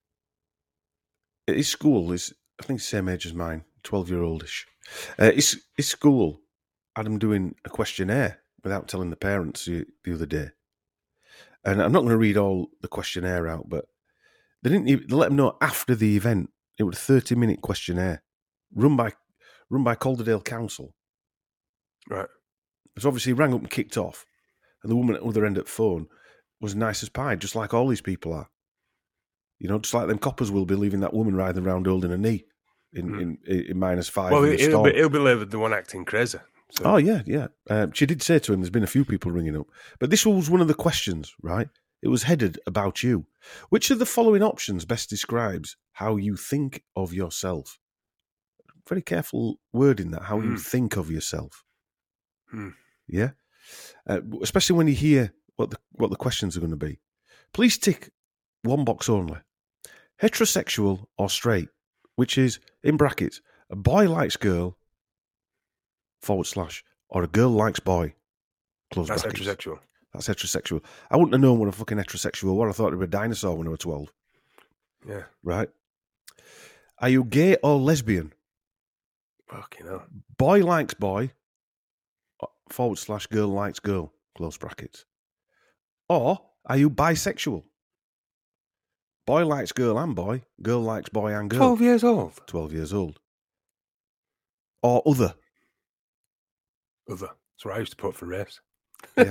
his school is, I think, the same age as mine, twelve-year-oldish. Uh, his his school had him doing a questionnaire without telling the parents the, the other day. And I'm not going to read all the questionnaire out, but they didn't even, they let them know after the event. It was a thirty-minute questionnaire run by run by Calderdale Council. Right. So obviously he rang up and kicked off, and the woman at the other end of the phone was nice as pie, just like all these people are. You know, just like them coppers will be leaving that woman riding around holding a knee in, Mm. in, in minus five. Well, in the he'll storm. be, he'll be labelled the one acting crazy. So. Oh, yeah, yeah. Um, she did say to him, there's been a few people ringing up. But this was one of the questions, right? It was headed about you. Which of the following options best describes how you think of yourself? Very careful word in that, how you Mm. think of yourself. Mm. Yeah? Uh, especially when you hear what the, what the questions are going to be. Please tick one box only. Heterosexual or straight, which is, in brackets, a boy likes girl, forward slash, or a girl likes boy, close That's brackets. heterosexual. That's heterosexual. I wouldn't have known what a fucking heterosexual was. I thought it was a dinosaur when I was twelve. Yeah. Right? Are you gay or lesbian? Fucking hell. Boy likes boy, forward slash girl likes girl, close brackets? Or are you bisexual? Boy likes girl and boy, girl likes boy and girl. twelve years old. twelve years old. Or other. Other. That's what I used to put for race. Yeah.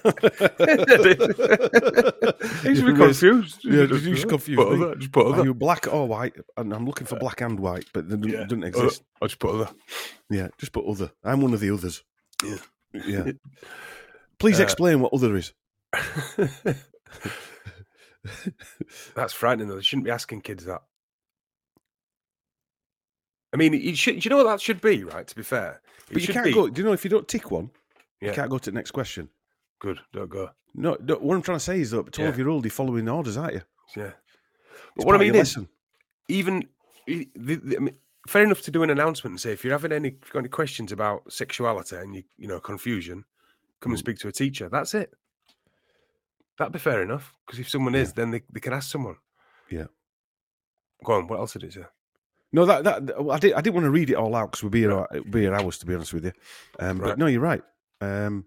He's be confused. Yeah, just, just confused. Put other, just put other. Are you black or white? And I'm looking for black and white, but they Yeah. don't exist. I'll just put other. Yeah, just put other. I'm one of the others. Yeah. Yeah. Please Uh, explain what other is. That's frightening, though. They shouldn't be asking kids that. I mean, you should, do you know what that should be, right? To be fair. It But you should can't be, go. Do you know if you don't tick one, Yeah. you can't go to the next question? Good, don't go. No, no what I'm trying to say is that twelve year old, you're following orders, aren't you? Yeah. It's But what I part of mean your is, lesson. even, the, the, I mean, fair enough to do an announcement and say, if you're having any, if you've got any questions about sexuality and you, you know, confusion, come and Mm. speak to a teacher. That's it. That'd be fair enough. Because if someone is, then they, they can ask someone. Yeah. Go on, what else did it say? No, that that I did. I didn't want to read it all out because we'd be here. It'd be here hours, to be honest with you. Um, Right. But no, you're right. Um,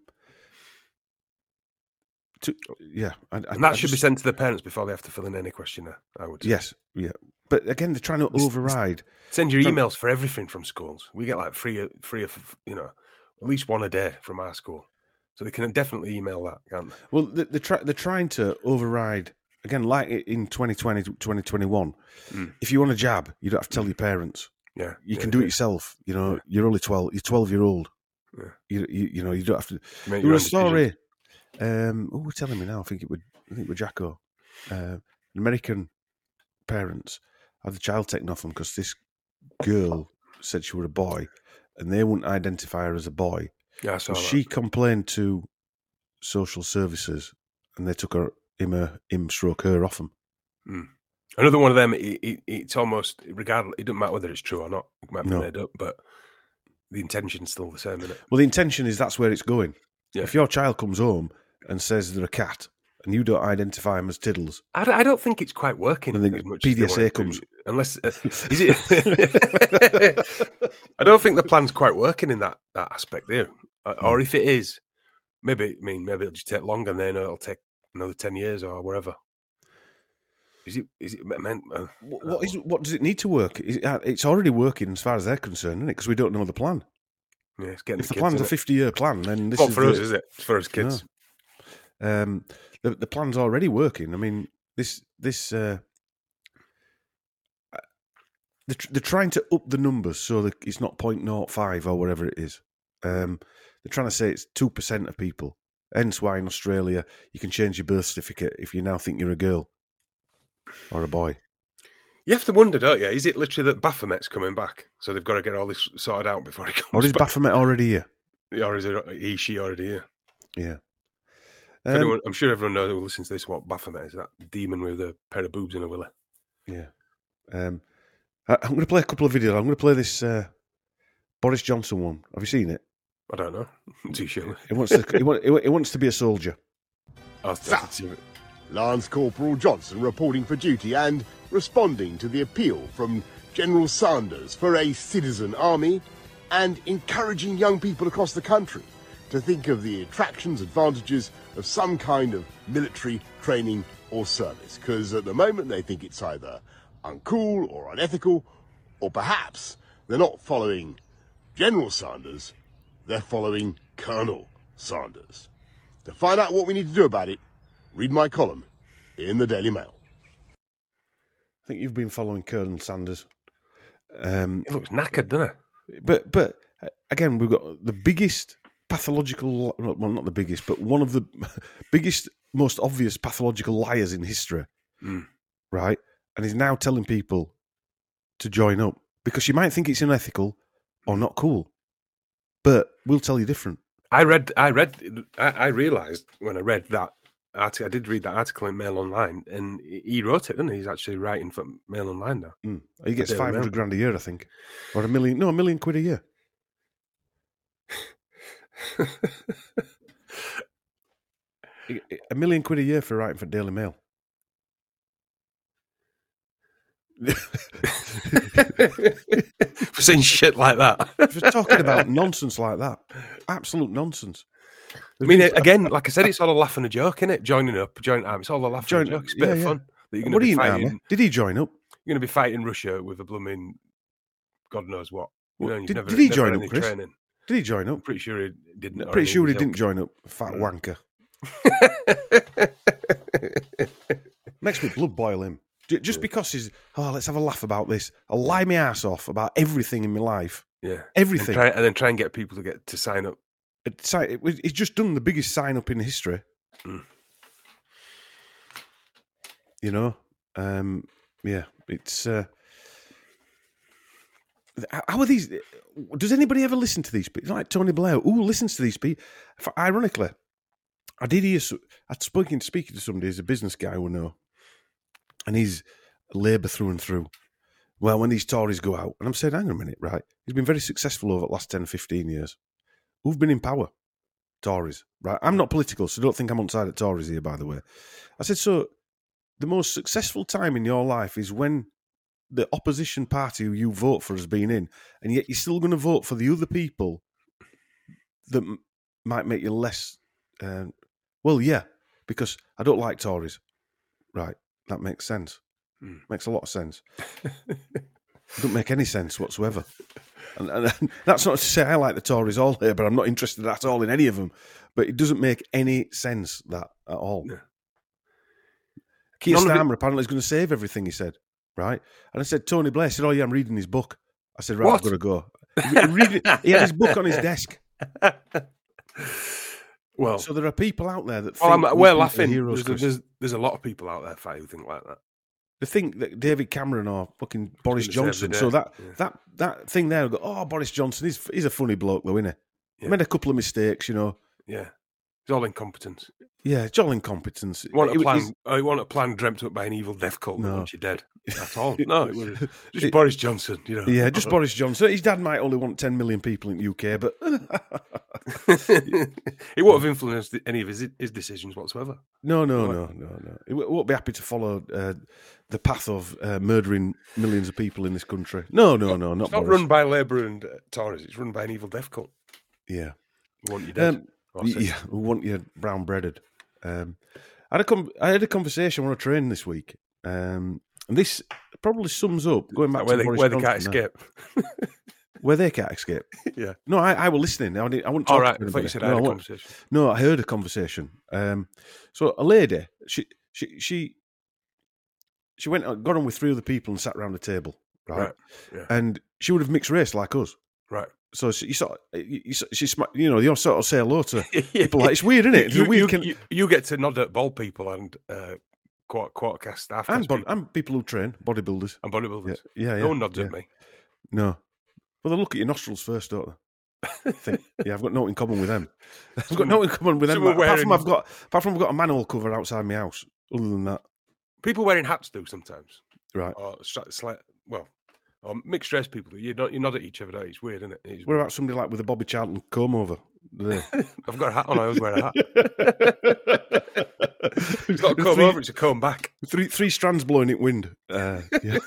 to, yeah, I, I, And that I should be just- sent to the parents before they have to fill in any questionnaire, I would say. Yes, yeah. But again, they're trying to It's- it's- override. Send your From- emails for everything from schools. We get like free, free of, you know, at least one a day from our school. So they can definitely email that, can't they? Well, they- they're, try, they're trying to override again, like in twenty twenty, twenty twenty-one. Mm. If you want a jab, you don't have to tell your parents. Yeah. You yeah, can do it yeah. yourself. You know, Yeah. you're only twelve. You're twelve year old. Yeah. You, you you know you don't have to. Make There your was a own decision. story. Um, who was telling me now? I think it would. I think it was Jacko. Uh, American parents had the child taken off them because this girl said she was a boy, and they wouldn't identify her as a boy. Yeah, I saw So that. she complained to social services, and they took her him her, him stroke her off them. Another one of them, it, it, it's almost, regardless, it doesn't matter whether it's true or not. It might be No. made up, but the intention's still the same, isn't it? Well, the intention is that's where it's going. Yeah. If your child comes home and says they're a cat, and you don't identify them as Tiddles, I, don't- I don't think it's quite working. And then as much as they P D S A want it to. comes. Unless, uh, is it? I don't think the plan's quite working in that, that aspect there. Uh, Or if it is, maybe, I mean, maybe it'll just take longer and then it'll take another ten years or whatever. Is it, is it meant? Uh, What, what is what does it need to work? Is it- uh, It's already working as far as they're concerned, isn't it? Because we don't know the plan. yeah, it's getting If the kids, plan's a innit? fifty-year plan, then this Not is for the, us, is it? It's for us kids. Um, the the plan's already working. I mean, this this uh, they're, tr- they're trying to up the numbers so that it's not point zero five or whatever it is. Um, they're trying to say it's two percent of people. Hence why in Australia you can change your birth certificate if you now think you're a girl or a boy. You have to wonder, don't you? Is it literally that Baphomet's coming back? So they've got to get all this sorted out before he comes Or is back? Baphomet already here? Or is it he, she already here? Yeah. If Um, anyone, I'm sure everyone knows who listens to this what Baphomet is, that demon with a pair of boobs and a willy. Yeah. Um, I, I'm going to play a couple of videos. I'm going to play this uh, Boris Johnson one. Have you seen it? I don't know. I'm too sure. He wants to. he, want, he wa- he wants to be a soldier. I'll, I'll see it. Lance Corporal Johnson reporting for duty and responding to the appeal from General Sanders for a citizen army and encouraging young people across the country to think of the attractions, advantages of some kind of military training or service. Because at the moment they think it's either uncool or unethical, or perhaps they're not following General Sanders, they're following Colonel Sanders. To find out what we need to do about it, read my column in the Daily Mail. I think you've been following Colonel Sanders. Um, It looks knackered, doesn't it? but but uh, again, we've got the biggest pathological. Well, not the biggest, but one of the biggest, most obvious pathological liars in history. Mm. Right, and he's now telling people to join up because you might think it's unethical or not cool, but we'll tell you different. I read, I read, I, I realised when I read that article, I did read that article in Mail Online, and he wrote it, didn't he? He's actually writing for Mail Online now. Mm. He gets Daily five Mail. hundred grand a year, I think, or a million. No, a million quid a year. A million quid a year for writing for Daily Mail. for saying shit like that. For talking about nonsense like that. Absolute nonsense. I mean, again, like I said, it's all a laugh and a joke, isn't it? Joining up, joining army, it's all a laugh Join- and a joke. It's a bit yeah, of yeah. fun. That you're What going are to you be in fighting. army? Did he join up? You're going to be fighting Russia with a blooming God knows what. You What- know, you've did- never, did he never join had up, any Chris? Training. Did he join up? Pretty sure he didn't. or Pretty any sure of he his didn't ilk. join up. Fat wanker. Makes me blood boil him. J- Just because he's, oh, let's have a laugh about this. I'll lie my ass off about everything in my life. Yeah, Everything. and, try, and then try and get people to get to sign up. It's like- it was- He's just done the biggest sign up in history. Mm. You know? Um, yeah, it's. Uh, how are these? Does anybody ever listen to these people? Like Tony Blair, who listens to these people? For, ironically, I did hear. I'd spoken speaking to somebody who's a business guy who I know, and he's Labour through and through. Well, when these Tories go out, and I'm saying, hang on a minute, right? He's been very successful over the last ten, fifteen years. Who've been in power? Tories, right? I'm not political, so don't think I'm on side of Tories here, by the way. I said, so the most successful time in your life is when the opposition party who you vote for has been in, and yet you're still going to vote for the other people that m- might make you less. Uh, well, yeah, because I don't like Tories. Right, that makes sense. Mm. Makes a lot of sense. Don't make any sense whatsoever. And, and that's not to say I like the Tories all here, but I'm not interested at all in any of them. But it doesn't make any sense, that at all. No. Keir None of it- Starmer apparently is going to save everything, he said. Right? And I said, Tony Blair said, oh, yeah, I'm reading his book. I said, right, What? I've got to go. He, read it- he had his book on his desk. Well, So there are people out there that think well, I'm, these we're people are laughing. heroes, There's, Chris. there's, there's a lot of people out there, Fi, who think like that. They think that David Cameron or fucking Boris gonna save the Johnson. day. So that, Yeah. that that thing there, go, oh, Boris Johnson, he's, he's a funny bloke, though, isn't he? Yeah. Made a couple of mistakes, you know. Yeah, it's all incompetence. Yeah, it's all incompetence. You want a It- plan? it's- I want a plan dreamt up by an evil death cult No. once you're dead. That's all. No, it was just It- Boris Johnson. You know. Yeah, just Boris Johnson. His dad might only want ten million people in the U K, but It won't have influenced any of his his decisions whatsoever. no, no, Right. no, no, no. He w- won't be happy to follow uh, the path of uh, murdering millions of people in this country. No, no, no, not It's not Boris. run by Labour and uh, Tories. It's run by an evil death cult. Yeah. Who want you dead. Um, Or said- yeah, who want you brown breaded. Um, I, had a com- I had a conversation on a train this week, um, and this probably sums up, going back where to they, Boris where they can't Johnson now. escape. Where they can't escape. Yeah. No, I, I was listening. I, didn't, I wouldn't talk All right. to I thought you anybody. said No, I had a wa- conversation. No, I heard a conversation. Um, so a lady, she she she she went uh, got on with three other people and sat around the table, right? Right. Yeah. And she would have mixed race like us. Right. So she, you sort, of, you, you, she, smi- you know, you sort of say hello to Yeah. people. Like, it's weird, isn't it? It's a You, weird you, kind- you, you get to nod at bald people and uh, quarter, quarter cast, half and, cast bod- people and people who train bodybuilders. and bodybuilders. Yeah, yeah. No one nods yeah. at me. No. Well, they look at your nostrils first, don't they? Think, yeah, I've got nothing in common with them. I've got nothing in common with them. Someone Apart from wearing- I've got, apart from I've got a manhole cover outside my house. Other than that, People wearing hats do sometimes. right. Or stra- slight, well, or mixed dress people do. You nod, you nod at each other. Don't you? It's weird, isn't it? It's What about somebody like with a Bobby Charlton comb over? There. I've got a hat on. I always wear a hat. It's not a comb Three- over. It's a comb back. Three three strands blowing in wind. Uh, yeah.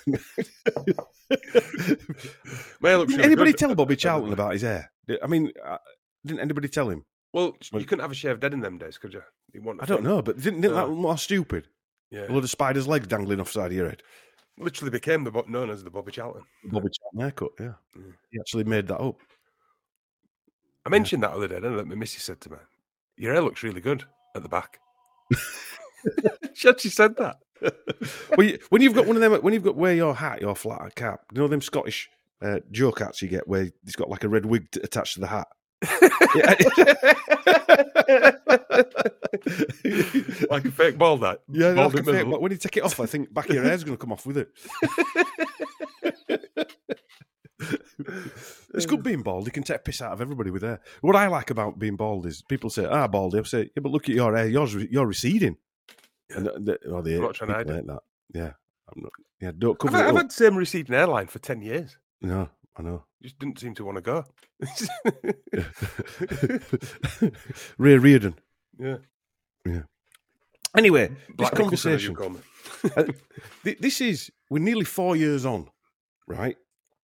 My hair looks Did really anybody good. tell Bobby Charlton about his hair? I mean, uh, didn't anybody tell him? Well, you couldn't have a shaved head in them days, could you? You want a I don't thing. know, but didn't, didn't that No. look more stupid? Yeah, A load of spider's legs dangling off the side of your head. literally became the bo- known as the Bobby Charlton. Bobby Charlton haircut, yeah. Mm. He actually made that up. I mentioned that other day, didn't I? That my missus said to me, "Your hair looks really good at the back." She actually said that. Well, you, when you've got one of them, when you've got wear your hat, your flat hat cap, you know them Scottish uh, Joe hats you get where it's got like a red wig t- attached to the hat. Like a fake bald hat. Yeah, Bald like a in fake, middle. but when you take it off, I think back of your hair's going to come off with it. It's good being bald. You can take a piss out of everybody with hair. What I like about being bald is people say, "Ah, baldy." I say, "Yeah, but look at your hair. Yours, you're receding." And the, the, oh, they I'm hate, not trying to people hide hate that. Yeah, I'm not. Yeah, don't I've, cover I've it up. had the same receding hairline for ten years. No, I know. Just didn't seem to want to go. Ray Reardon. Yeah. Anyway, Black this Nicholson, as you conversation. call me. uh, th- this is we're nearly four years on, right?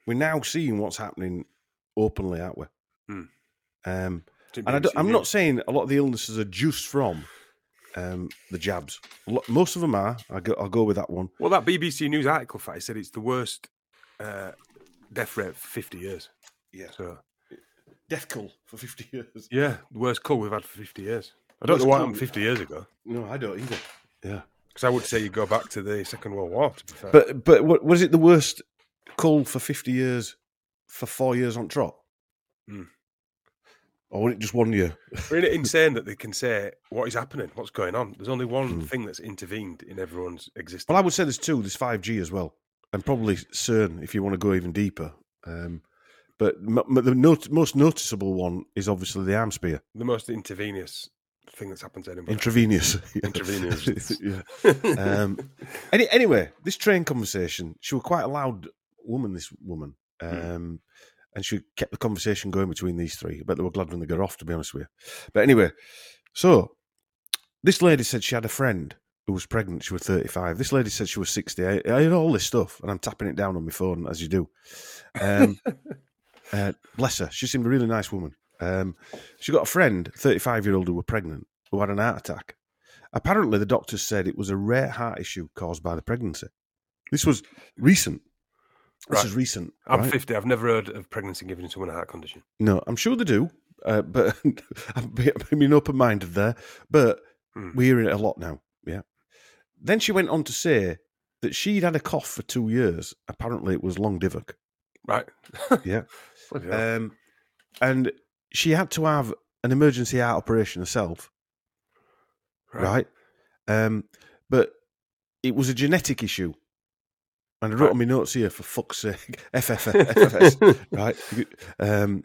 we're now seeing what's happening openly, aren't we? Hmm. Um, Didn't and I B B C don't, I'm News. not saying a lot of the illnesses are just from um, the jabs. A lot- Most of them are. I'll go, I'll go with that one. Well, that B B C News article fact said it's the worst uh, death rate for fifty years. Yeah. So, Death cull for fifty years. yeah, the worst cull we've had for fifty years. I don't Worst know what cull- happened fifty years ago. No, I don't either. Yeah. Because I would say you go back to the Second World War, to be fair. But but what, was it the worst cull for fifty years for four years on trot? Hmm. Or was it just one year? Isn't it insane that they can say what is happening, what's going on? There's only one Hmm. thing that's intervened in everyone's existence. Well, I would say there's two. There's five G as well. And probably CERN if you want to go even deeper. Um, but m- m- the not- most noticeable one is obviously the arm spear. The most intravenous thing that's happened to anybody. Intravenous. Intravenous. yeah. Um, any, anyway, this train conversation, she was quite a loud woman, this woman. Um, and she kept the conversation going between these three. I bet they were glad when they got off, to be honest with you. But anyway, so this lady said she had a friend who was pregnant. She was thirty-five. This lady said she was sixty. I, I heard all this stuff, and I'm tapping it down on my phone, as you do. Um, uh, bless her. She seemed a really nice woman. Um, she got a friend, thirty-five-year-old, who were pregnant, who had an heart attack. Apparently, the doctors said it was a rare heart issue caused by the pregnancy. This was recent. This Right. is recent. I'm right? fifty. I've never heard of pregnancy giving someone a heart condition. No, I'm sure they do, uh, but I'm being open-minded there. But Hmm. we're hearing it a lot now, yeah. Then she went on to say that she'd had a cough for two years. Apparently, it was long Divock. Right. Yeah. Bloody hell. Um, and she had to have an emergency heart operation herself, right? Um, but it was a genetic issue. And I wrote Right. on my notes here, for fuck's sake, F F S, right? Um,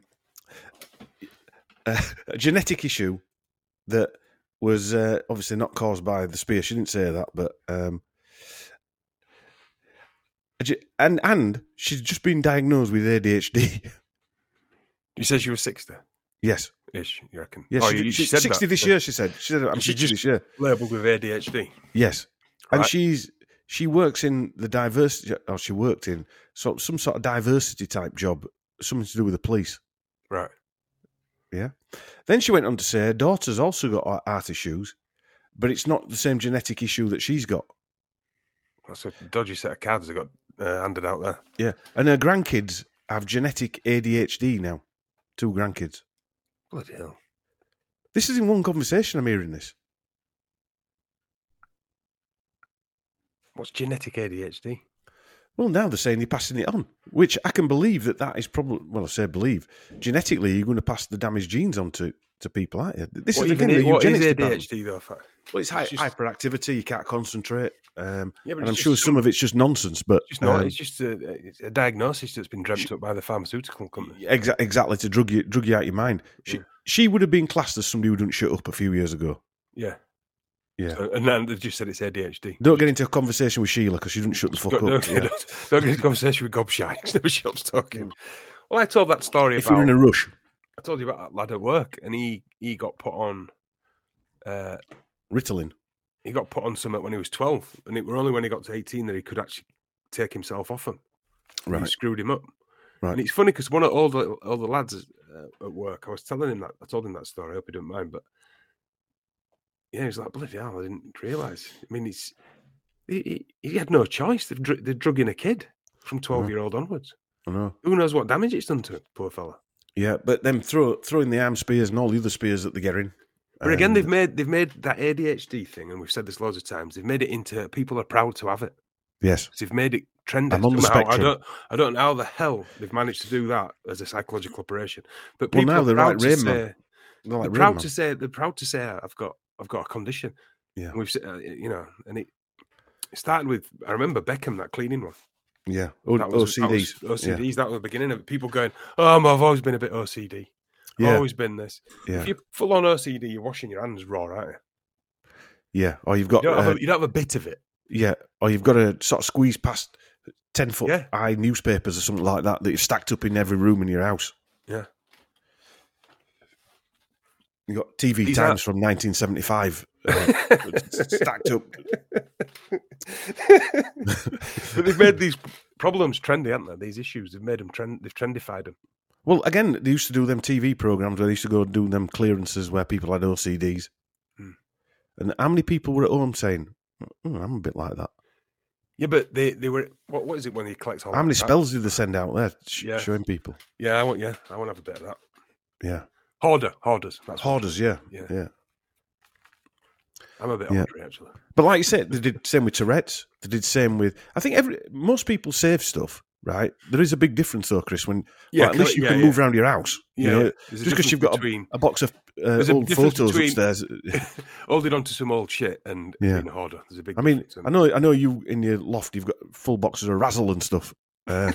a, a genetic issue that was uh, obviously not caused by the spear. She didn't say that, but um, a ge- and and she's just been diagnosed with A D H D. You said she was sixty Yes, ish, you reckon? yes. Oh, she, you, did- she she's said sixty that. this year. She said. She said, "I'm And she sixty just- this year." Labelled with A D H D. Yes, and Right. she's she works in the diversity, or she worked in so, some sort of diversity type job, something to do with the police. Right. Yeah. Then she went on to say her daughter's also got heart issues, but it's not the same genetic issue that she's got. That's a dodgy set of cards they got uh, handed out there. Yeah, and her grandkids have genetic A D H D now. Two grandkids. Bloody hell. This is in one conversation. I'm hearing this. What's genetic A D H D? Well, now they're saying you're passing it on, which I can believe that that is probably, well, I say believe, genetically you're going to pass the damaged genes on to, to people, aren't you? This What is even again is, the what is eugenics A D department. H D though? Fa- Well, it's, high, It's just- hyperactivity, you can't concentrate, um, Yeah, but and it's I'm just sure some some- of it's just nonsense, but... It's not. um, It's just a, it's a diagnosis that's been dreamt up by the pharmaceutical company. exa- exactly, to drug you, drug you out your mind. She, Yeah. she would have been classed as somebody who didn't shut up a few years ago. Yeah. Yeah. So, and then they've just said it's A D H D. Don't get into a conversation with Sheila because she didn't shut the fuck Don't, up. don't, yeah. don't, don't get into a conversation with Gobshite. She never shuts talking. Well, I told that story If about. you're in a rush. I told you about that lad at work, and he he got put on. Uh, Ritalin. he got put on something when he was twelve, and it were only when he got to eighteen that he could actually take himself off him. And Right. He screwed him up. Right. And it's funny because one of all the all the lads uh, at work, I was telling him that I told him that story. I hope he didn't mind, but yeah, he was like, "Bloody hell, I didn't realise." I mean, it's he, he, he had no choice. They're, dr- they're drugging a kid from twelve year old onwards. I know. Who knows what damage it's done to him, poor fella. Yeah, but them throw throwing the arm spears and all the other spears that they're getting. But again, um, they've made they've made that A D H D thing, and we've said this loads of times. They've made it into people are proud to have it. Yes. So they've made it trendy. I'm on the somehow. I spectrum. don't I don't know how the hell they've managed to do that as a psychological operation. But Well, people now are they're proud like to Rain Man. say They're they're like Rain proud Man. to say they're proud to say I've got I've got a condition. Yeah. And we've se- uh, you know, and it, it started with I remember Beckham, that cleaning one. Yeah. O- That was, O C Ds. That was O C Ds. That was the beginning of it. People going, "Oh, I've always been a bit O C D. Yeah. Always been this." Yeah. If you're full on O C D, you're washing your hands raw, aren't you? Yeah. Or you've got You don't, uh, have a, you don't have a bit of it. yeah. Or you've got to sort of squeeze past ten foot Yeah. high newspapers or something like that that you've stacked up in every room in your house. Yeah. You got T V These Times are- from nineteen seventy-five uh, stacked up. But they've made these problems trendy, aren't they? These issues, they've made them trend. They've trendified them. Well, again, they used to do them T V programs where they used to go do them clearances where people had O C Ds. Hmm. And how many people were at home saying, oh, I'm a bit like that? Yeah, but they, they were, what what is it when they collect all How many that? spells did they send out there sh- Yeah. showing people? Yeah, I want, yeah, I want to have a bit of that. Yeah. Hoarder, hoarders. That's what- Hoarders, yeah. Yeah. Yeah. I'm a bit Yeah. hoardery, actually. But like you said, they did same with Tourette's. They did same with, I think every most people save stuff, right? There is a big difference though, Chris, when Yeah, well, at least you yeah, can yeah. move around your house. Yeah, you know, yeah. There's a just because you've got difference a, a box of uh, There's a old difference photos between- upstairs. Holding on to some old shit and Yeah. being a hoarder. There's a big I mean, difference. I know, I know you in your loft, you've got full boxes of Razzle and stuff. Uh,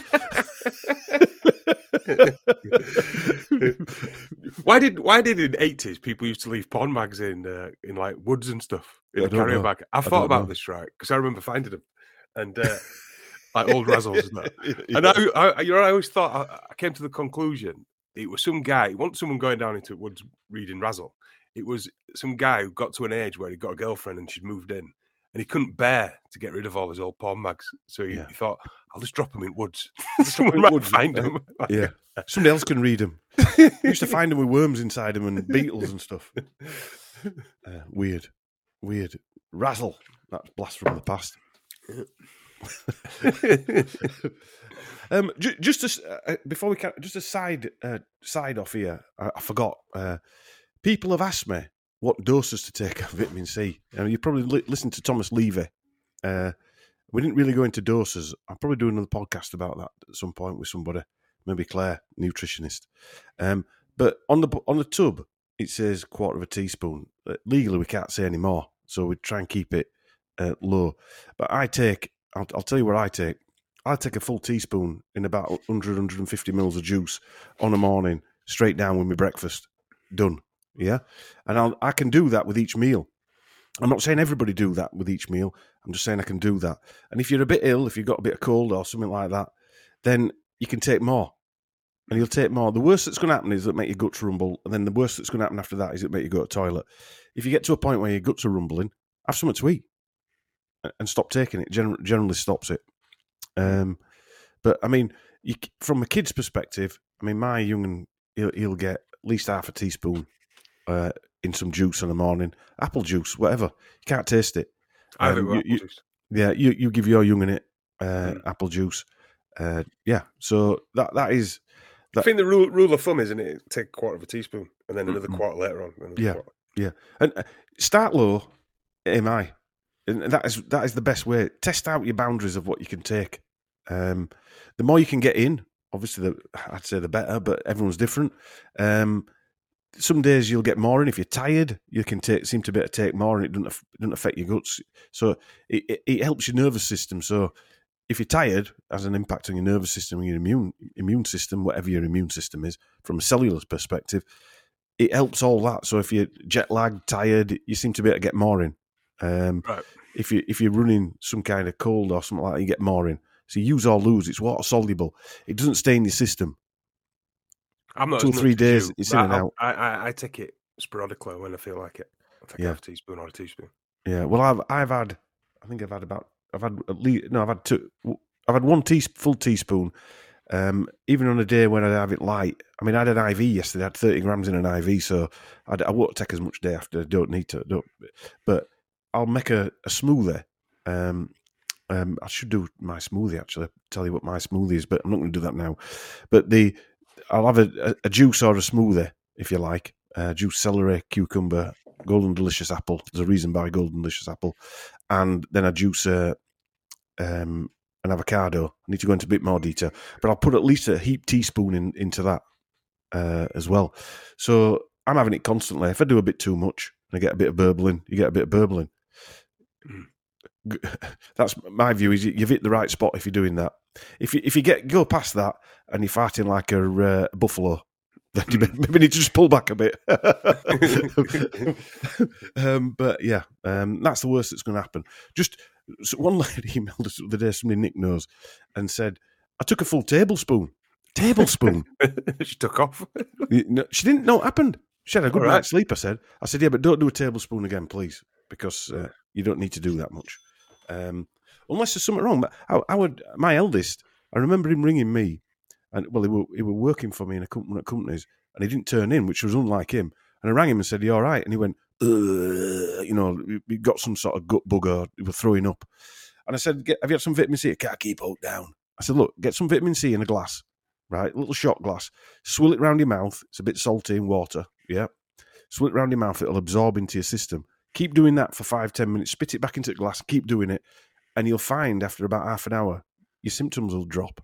why did why did in the eighties people used to leave porn mags in uh, in like woods and stuff in I a don't carrier know. bag? I I thought don't about know. this, right, because I remember finding them and uh, like old Razzles and that. And I, I, you know, I always thought I, I came to the conclusion it was some guy. It wasn't someone going down into the woods reading Razzle. It was some guy who got to an age where he got a girlfriend and she'd moved in, and he couldn't bear to get rid of all his old porn mags. So he, Yeah. he thought, "I'll just drop them in woods. drop 'em Someone in might woods, find uh, them." yeah, somebody else can read them. You used to find them with worms inside them and beetles and stuff. Uh, weird, weird. Razzle. That's blast from the past. um, ju- just a s uh, before we can, just a side uh, side off here. I, I forgot. Uh, people have asked me what doses to take of vitamin C. I mean, you probably li- listened to Thomas Levy. Uh, we didn't really go into doses. I'll probably do another podcast about that at some point with somebody, maybe Claire, nutritionist. Um, but on the on the tub, it says quarter of a teaspoon. Uh, legally, we can't say any more, so we try and keep it uh, low. But I take, I'll, I'll tell you what I take. I take a full teaspoon in about one hundred, one hundred fifty mils of juice on a morning, straight down with my breakfast. Done. Yeah? And I'll, I can do that with each meal. I'm not saying everybody do that with each meal. I'm just saying I can do that. And if you're a bit ill, if you've got a bit of cold or something like that, then you can take more. And you'll take more. The worst that's going to happen is it'll make your guts rumble. And then the worst that's going to happen after that is it'll make you go to the toilet. If you get to a point where your guts are rumbling, have something to eat and stop taking it. Gen- generally stops it. Um, but, I mean, you, from a kid's perspective, I mean, my young'un, he'll, he'll get at least half a teaspoon uh, in some juice in the morning. Apple juice, whatever. You can't taste it. I have it Um, with you- apple you- juice. Yeah, you, you give your young'un it, uh, Mm. apple juice. Uh, yeah, so that that is... I think the rule rule of thumb, isn't it? Take a quarter of a teaspoon and then another Mm-mm. quarter later on. another Yeah. quarter. And uh, start low, am I? And that is that is the best way. Test out your boundaries of what you can take. Um, the more you can get in, obviously, the, I'd say the better. But everyone's different. Um, some days you'll get more in. If you're tired, you can take seem to be able to take more, and it doesn't it doesn't affect your guts. So it, it, it helps your nervous system. So if you're tired, it has an impact on your nervous system and your immune immune system, whatever your immune system is, from a cellular perspective. It helps all that. So if you're jet lagged, tired, you seem to be able to get more in. Um, Right. if you if you're running some kind of cold or something like that, you get more in. So you use or lose. It's water soluble. It doesn't stay in your system. I'm not Two or as three nuts as days, you, it's but in and I- out. I, I, I take it sporadically when I feel like it. I take Yeah. half a teaspoon or a teaspoon. Yeah. Well, I've I've had. I think I've had about. I've had at least. No, I've had two. I've had one tea, full teaspoon. Um, even on a day when I have it light. I mean, I had an I V yesterday. I had thirty grams in an I V, so I'd, I won't take as much day after. Don't need to. Don't. But I'll make a, a smoothie. Um, um, I should do my smoothie actually. Tell you what my smoothie is, but I'm not going to do that now. But the I'll have a, a, a juice or a smoothie if you like. Uh, juice celery, cucumber, golden delicious apple. There's a reason by golden delicious apple, and then I juice uh, um, an avocado. I need to go into a bit more detail, but I'll put at least a heap teaspoon in, into that uh, as well. So I'm having it constantly. If I do a bit too much and I get a bit of burbling, you get a bit of burbling. That's my view. Is you've hit the right spot if you're doing that. If you if you get go past that and you're farting like a uh, buffalo, then you maybe need to just pull back a bit. um, but yeah, um, that's the worst that's going to happen. Just so one lady emailed us the other day, somebody Nick knows, and said, "I took a full tablespoon." Tablespoon. She took off. No, she didn't know what happened. She had a good All right. night's sleep, I said. I said, yeah, but don't do a tablespoon again, please, because uh, you don't need to do that much. Um, unless there's something wrong. But I, I would, my eldest, I remember him ringing me, and well, he were, he were working for me in a company at companies, and he didn't turn in, which was unlike him. And I rang him and said, "Are you all right?" And he went, Ugh, you know, he got some sort of gut bug or he was throwing up. And I said, "Get, have you had some vitamin C?" "I can't keep out down." I said, "Look, get some vitamin C in a glass, right? A little shot glass. Swill it round your mouth. It's a bit salty in water, yeah. Swill it round your mouth. It'll absorb into your system. Keep doing that for five, ten minutes. Spit it back into the glass. Keep doing it. And you'll find after about half an hour, your symptoms will drop.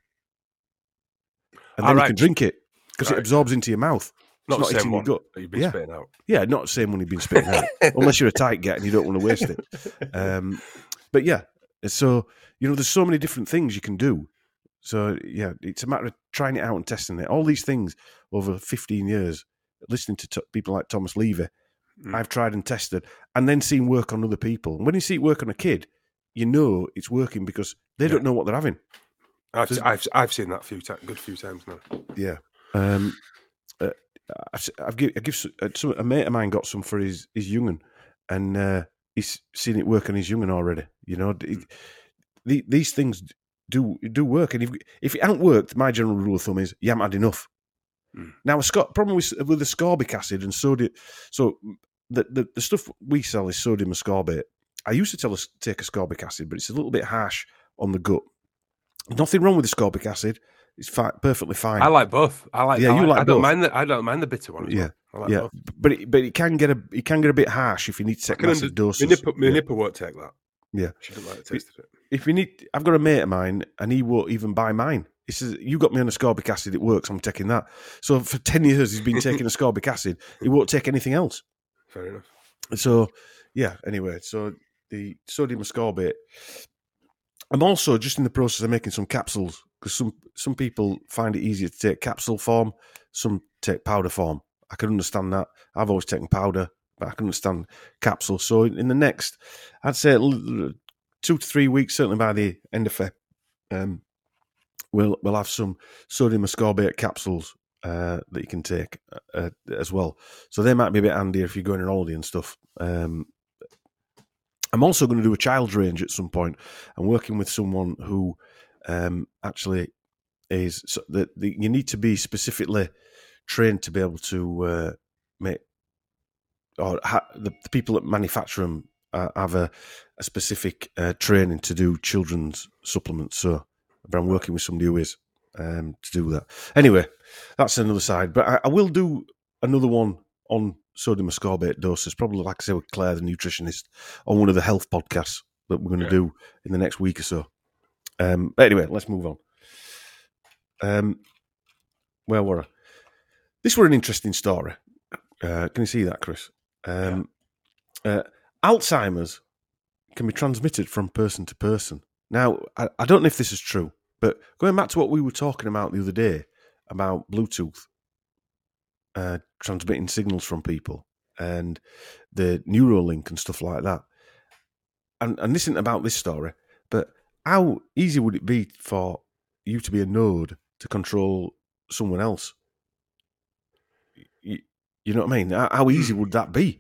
And then right. you can drink it because right. it absorbs into your mouth. Not, not the same one your gut. that you've been yeah. spitting out. Yeah, not the same one you've been spitting out. Unless you're a tight get and you don't want to waste it. Um, but yeah, so, you know, there's so many different things you can do. So, yeah, it's a matter of trying it out and testing it. All these things over fifteen years, listening to t- people like Thomas Levy, mm. I've tried and tested, and then seen work on other people. And when you see it work on a kid, you know it's working because they yeah. don't know what they're having. I've, so, I've, I've seen that a few times, good few times now. Yeah. Um, uh, I've, I've give, I give some, a mate of mine got some for his, his young'un, and uh, he's seen it work on his young'un already. You know, it, the, these things do do work, and if if it hasn't worked, my general rule of thumb is you haven't had enough. Mm. Now, a sc- problem with with the ascorbic acid and sodium, so the, the the stuff we sell is sodium ascorbate. I used to tell us to take ascorbic acid, but it's a little bit harsh on the gut. Nothing wrong with ascorbic acid. It's fi- perfectly fine. I like both. I like. Yeah, I you like. like I don't both. mind the. I don't mind the bitter one. As yeah, well. I like yeah. both. But it, but it can get a it can get a bit harsh if you need to take massive under, doses. My nipple, my yeah. nipple won't take that. Yeah, she doesn't like the taste of it. If you need, I've got a mate of mine, and he won't even buy mine. He says, "You got me on ascorbic acid. It works. I'm taking that." So for ten years, he's been taking ascorbic acid. He won't take anything else. Fair enough. So yeah. Anyway, so the sodium ascorbate. I'm also just in the process of making some capsules because some some people find it easier to take capsule form, some take powder form. I can understand that. I've always taken powder, but I can understand capsule. So in the next, I'd say two to three weeks, certainly by the end of February, um, we'll we'll have some sodium ascorbate capsules uh, that you can take uh, as well. So they might be a bit handy if you're going on holiday and stuff. Um, I'm also going to do a child's range at some point. I'm working with someone who um, actually is so that you need to be specifically trained to be able to uh, make, or ha, the, the people that manufacture them uh, have a, a specific uh, training to do children's supplements. So, but I'm working with somebody who is um, to do that. Anyway, that's another side. But I, I will do another one on sodium ascorbate doses, probably like I say with Claire, the nutritionist, on one of the health podcasts that we're going to yeah. do in the next week or so. Um, but anyway, let's move on. Um, where were I? This were an interesting story. Uh, can you see that, Chris? Um, yeah. uh, Alzheimer's can be transmitted from person to person. Now, I, I don't know if this is true, but going back to what we were talking about the other day about Bluetooth, Uh, transmitting signals from people and the Neuralink and stuff like that. And and this isn't about this story, but how easy would it be for you to be a node to control someone else? You, you know what I mean? How, how easy would that be?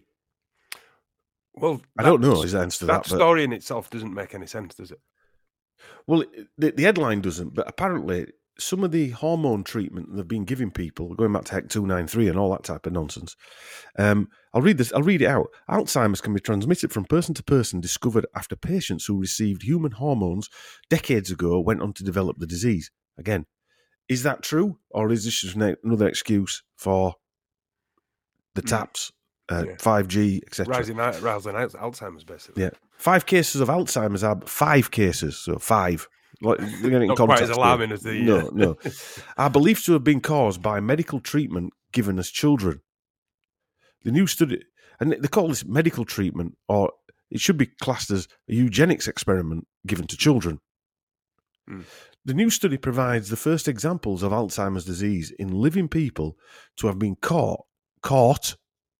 Well, I don't know is the answer to that. That story in itself doesn't make any sense, does it? Well, the, the headline doesn't, but apparently some of the hormone treatment they've been giving people, going back to H E C two ninety-three and all that type of nonsense. Um, I'll read this. I'll read it out. Alzheimer's can be transmitted from person to person, discovered after patients who received human hormones decades ago went on to develop the disease. Again, is that true, or is this just another excuse for the taps, uh, yeah. five G, et cetera? Rising, rising Alzheimer's, basically. Yeah, five cases of Alzheimer's are five cases, so five. Like, not quite as alarming there. as the... No, no. Are believed to have been caused by medical treatment given as children. The new study, and they call this medical treatment, or it should be classed as a eugenics experiment given to children. Mm. The new study provides the first examples of Alzheimer's disease in living people to have been caught, caught,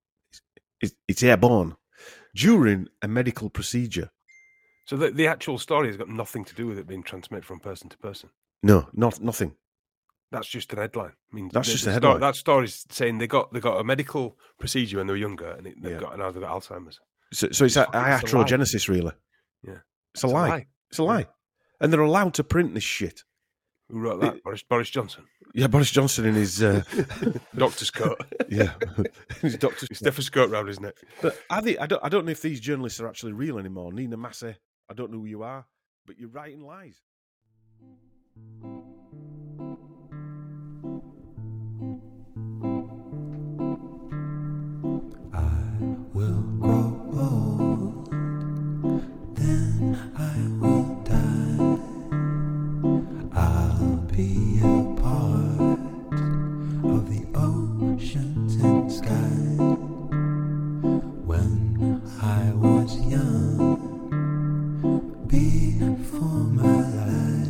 it's airborne, during a medical procedure. So the, the actual story has got nothing to do with it being transmitted from person to person? No, not nothing. That's just an headline. I mean, that's the, just the a headline. Story, that story's saying they got they got a medical procedure when they were younger, and it, they've yeah. got now they've got Alzheimer's. So, so it's, it's iatrogenesis, really. Yeah, it's a, it's lie. a lie. It's a lie, and they're allowed to print this shit. Who wrote that? Boris Boris Johnson. Yeah, Boris Johnson in his uh, Doctor's coat. yeah, his doctor's His stethoscope round his neck. But are they, I don't I don't know if these journalists are actually real anymore. Nina Massey, I don't know who you are, but you're writing lies. I will grow old, then I will die. I'll be a part of the oceans and sky. When I was young, before my life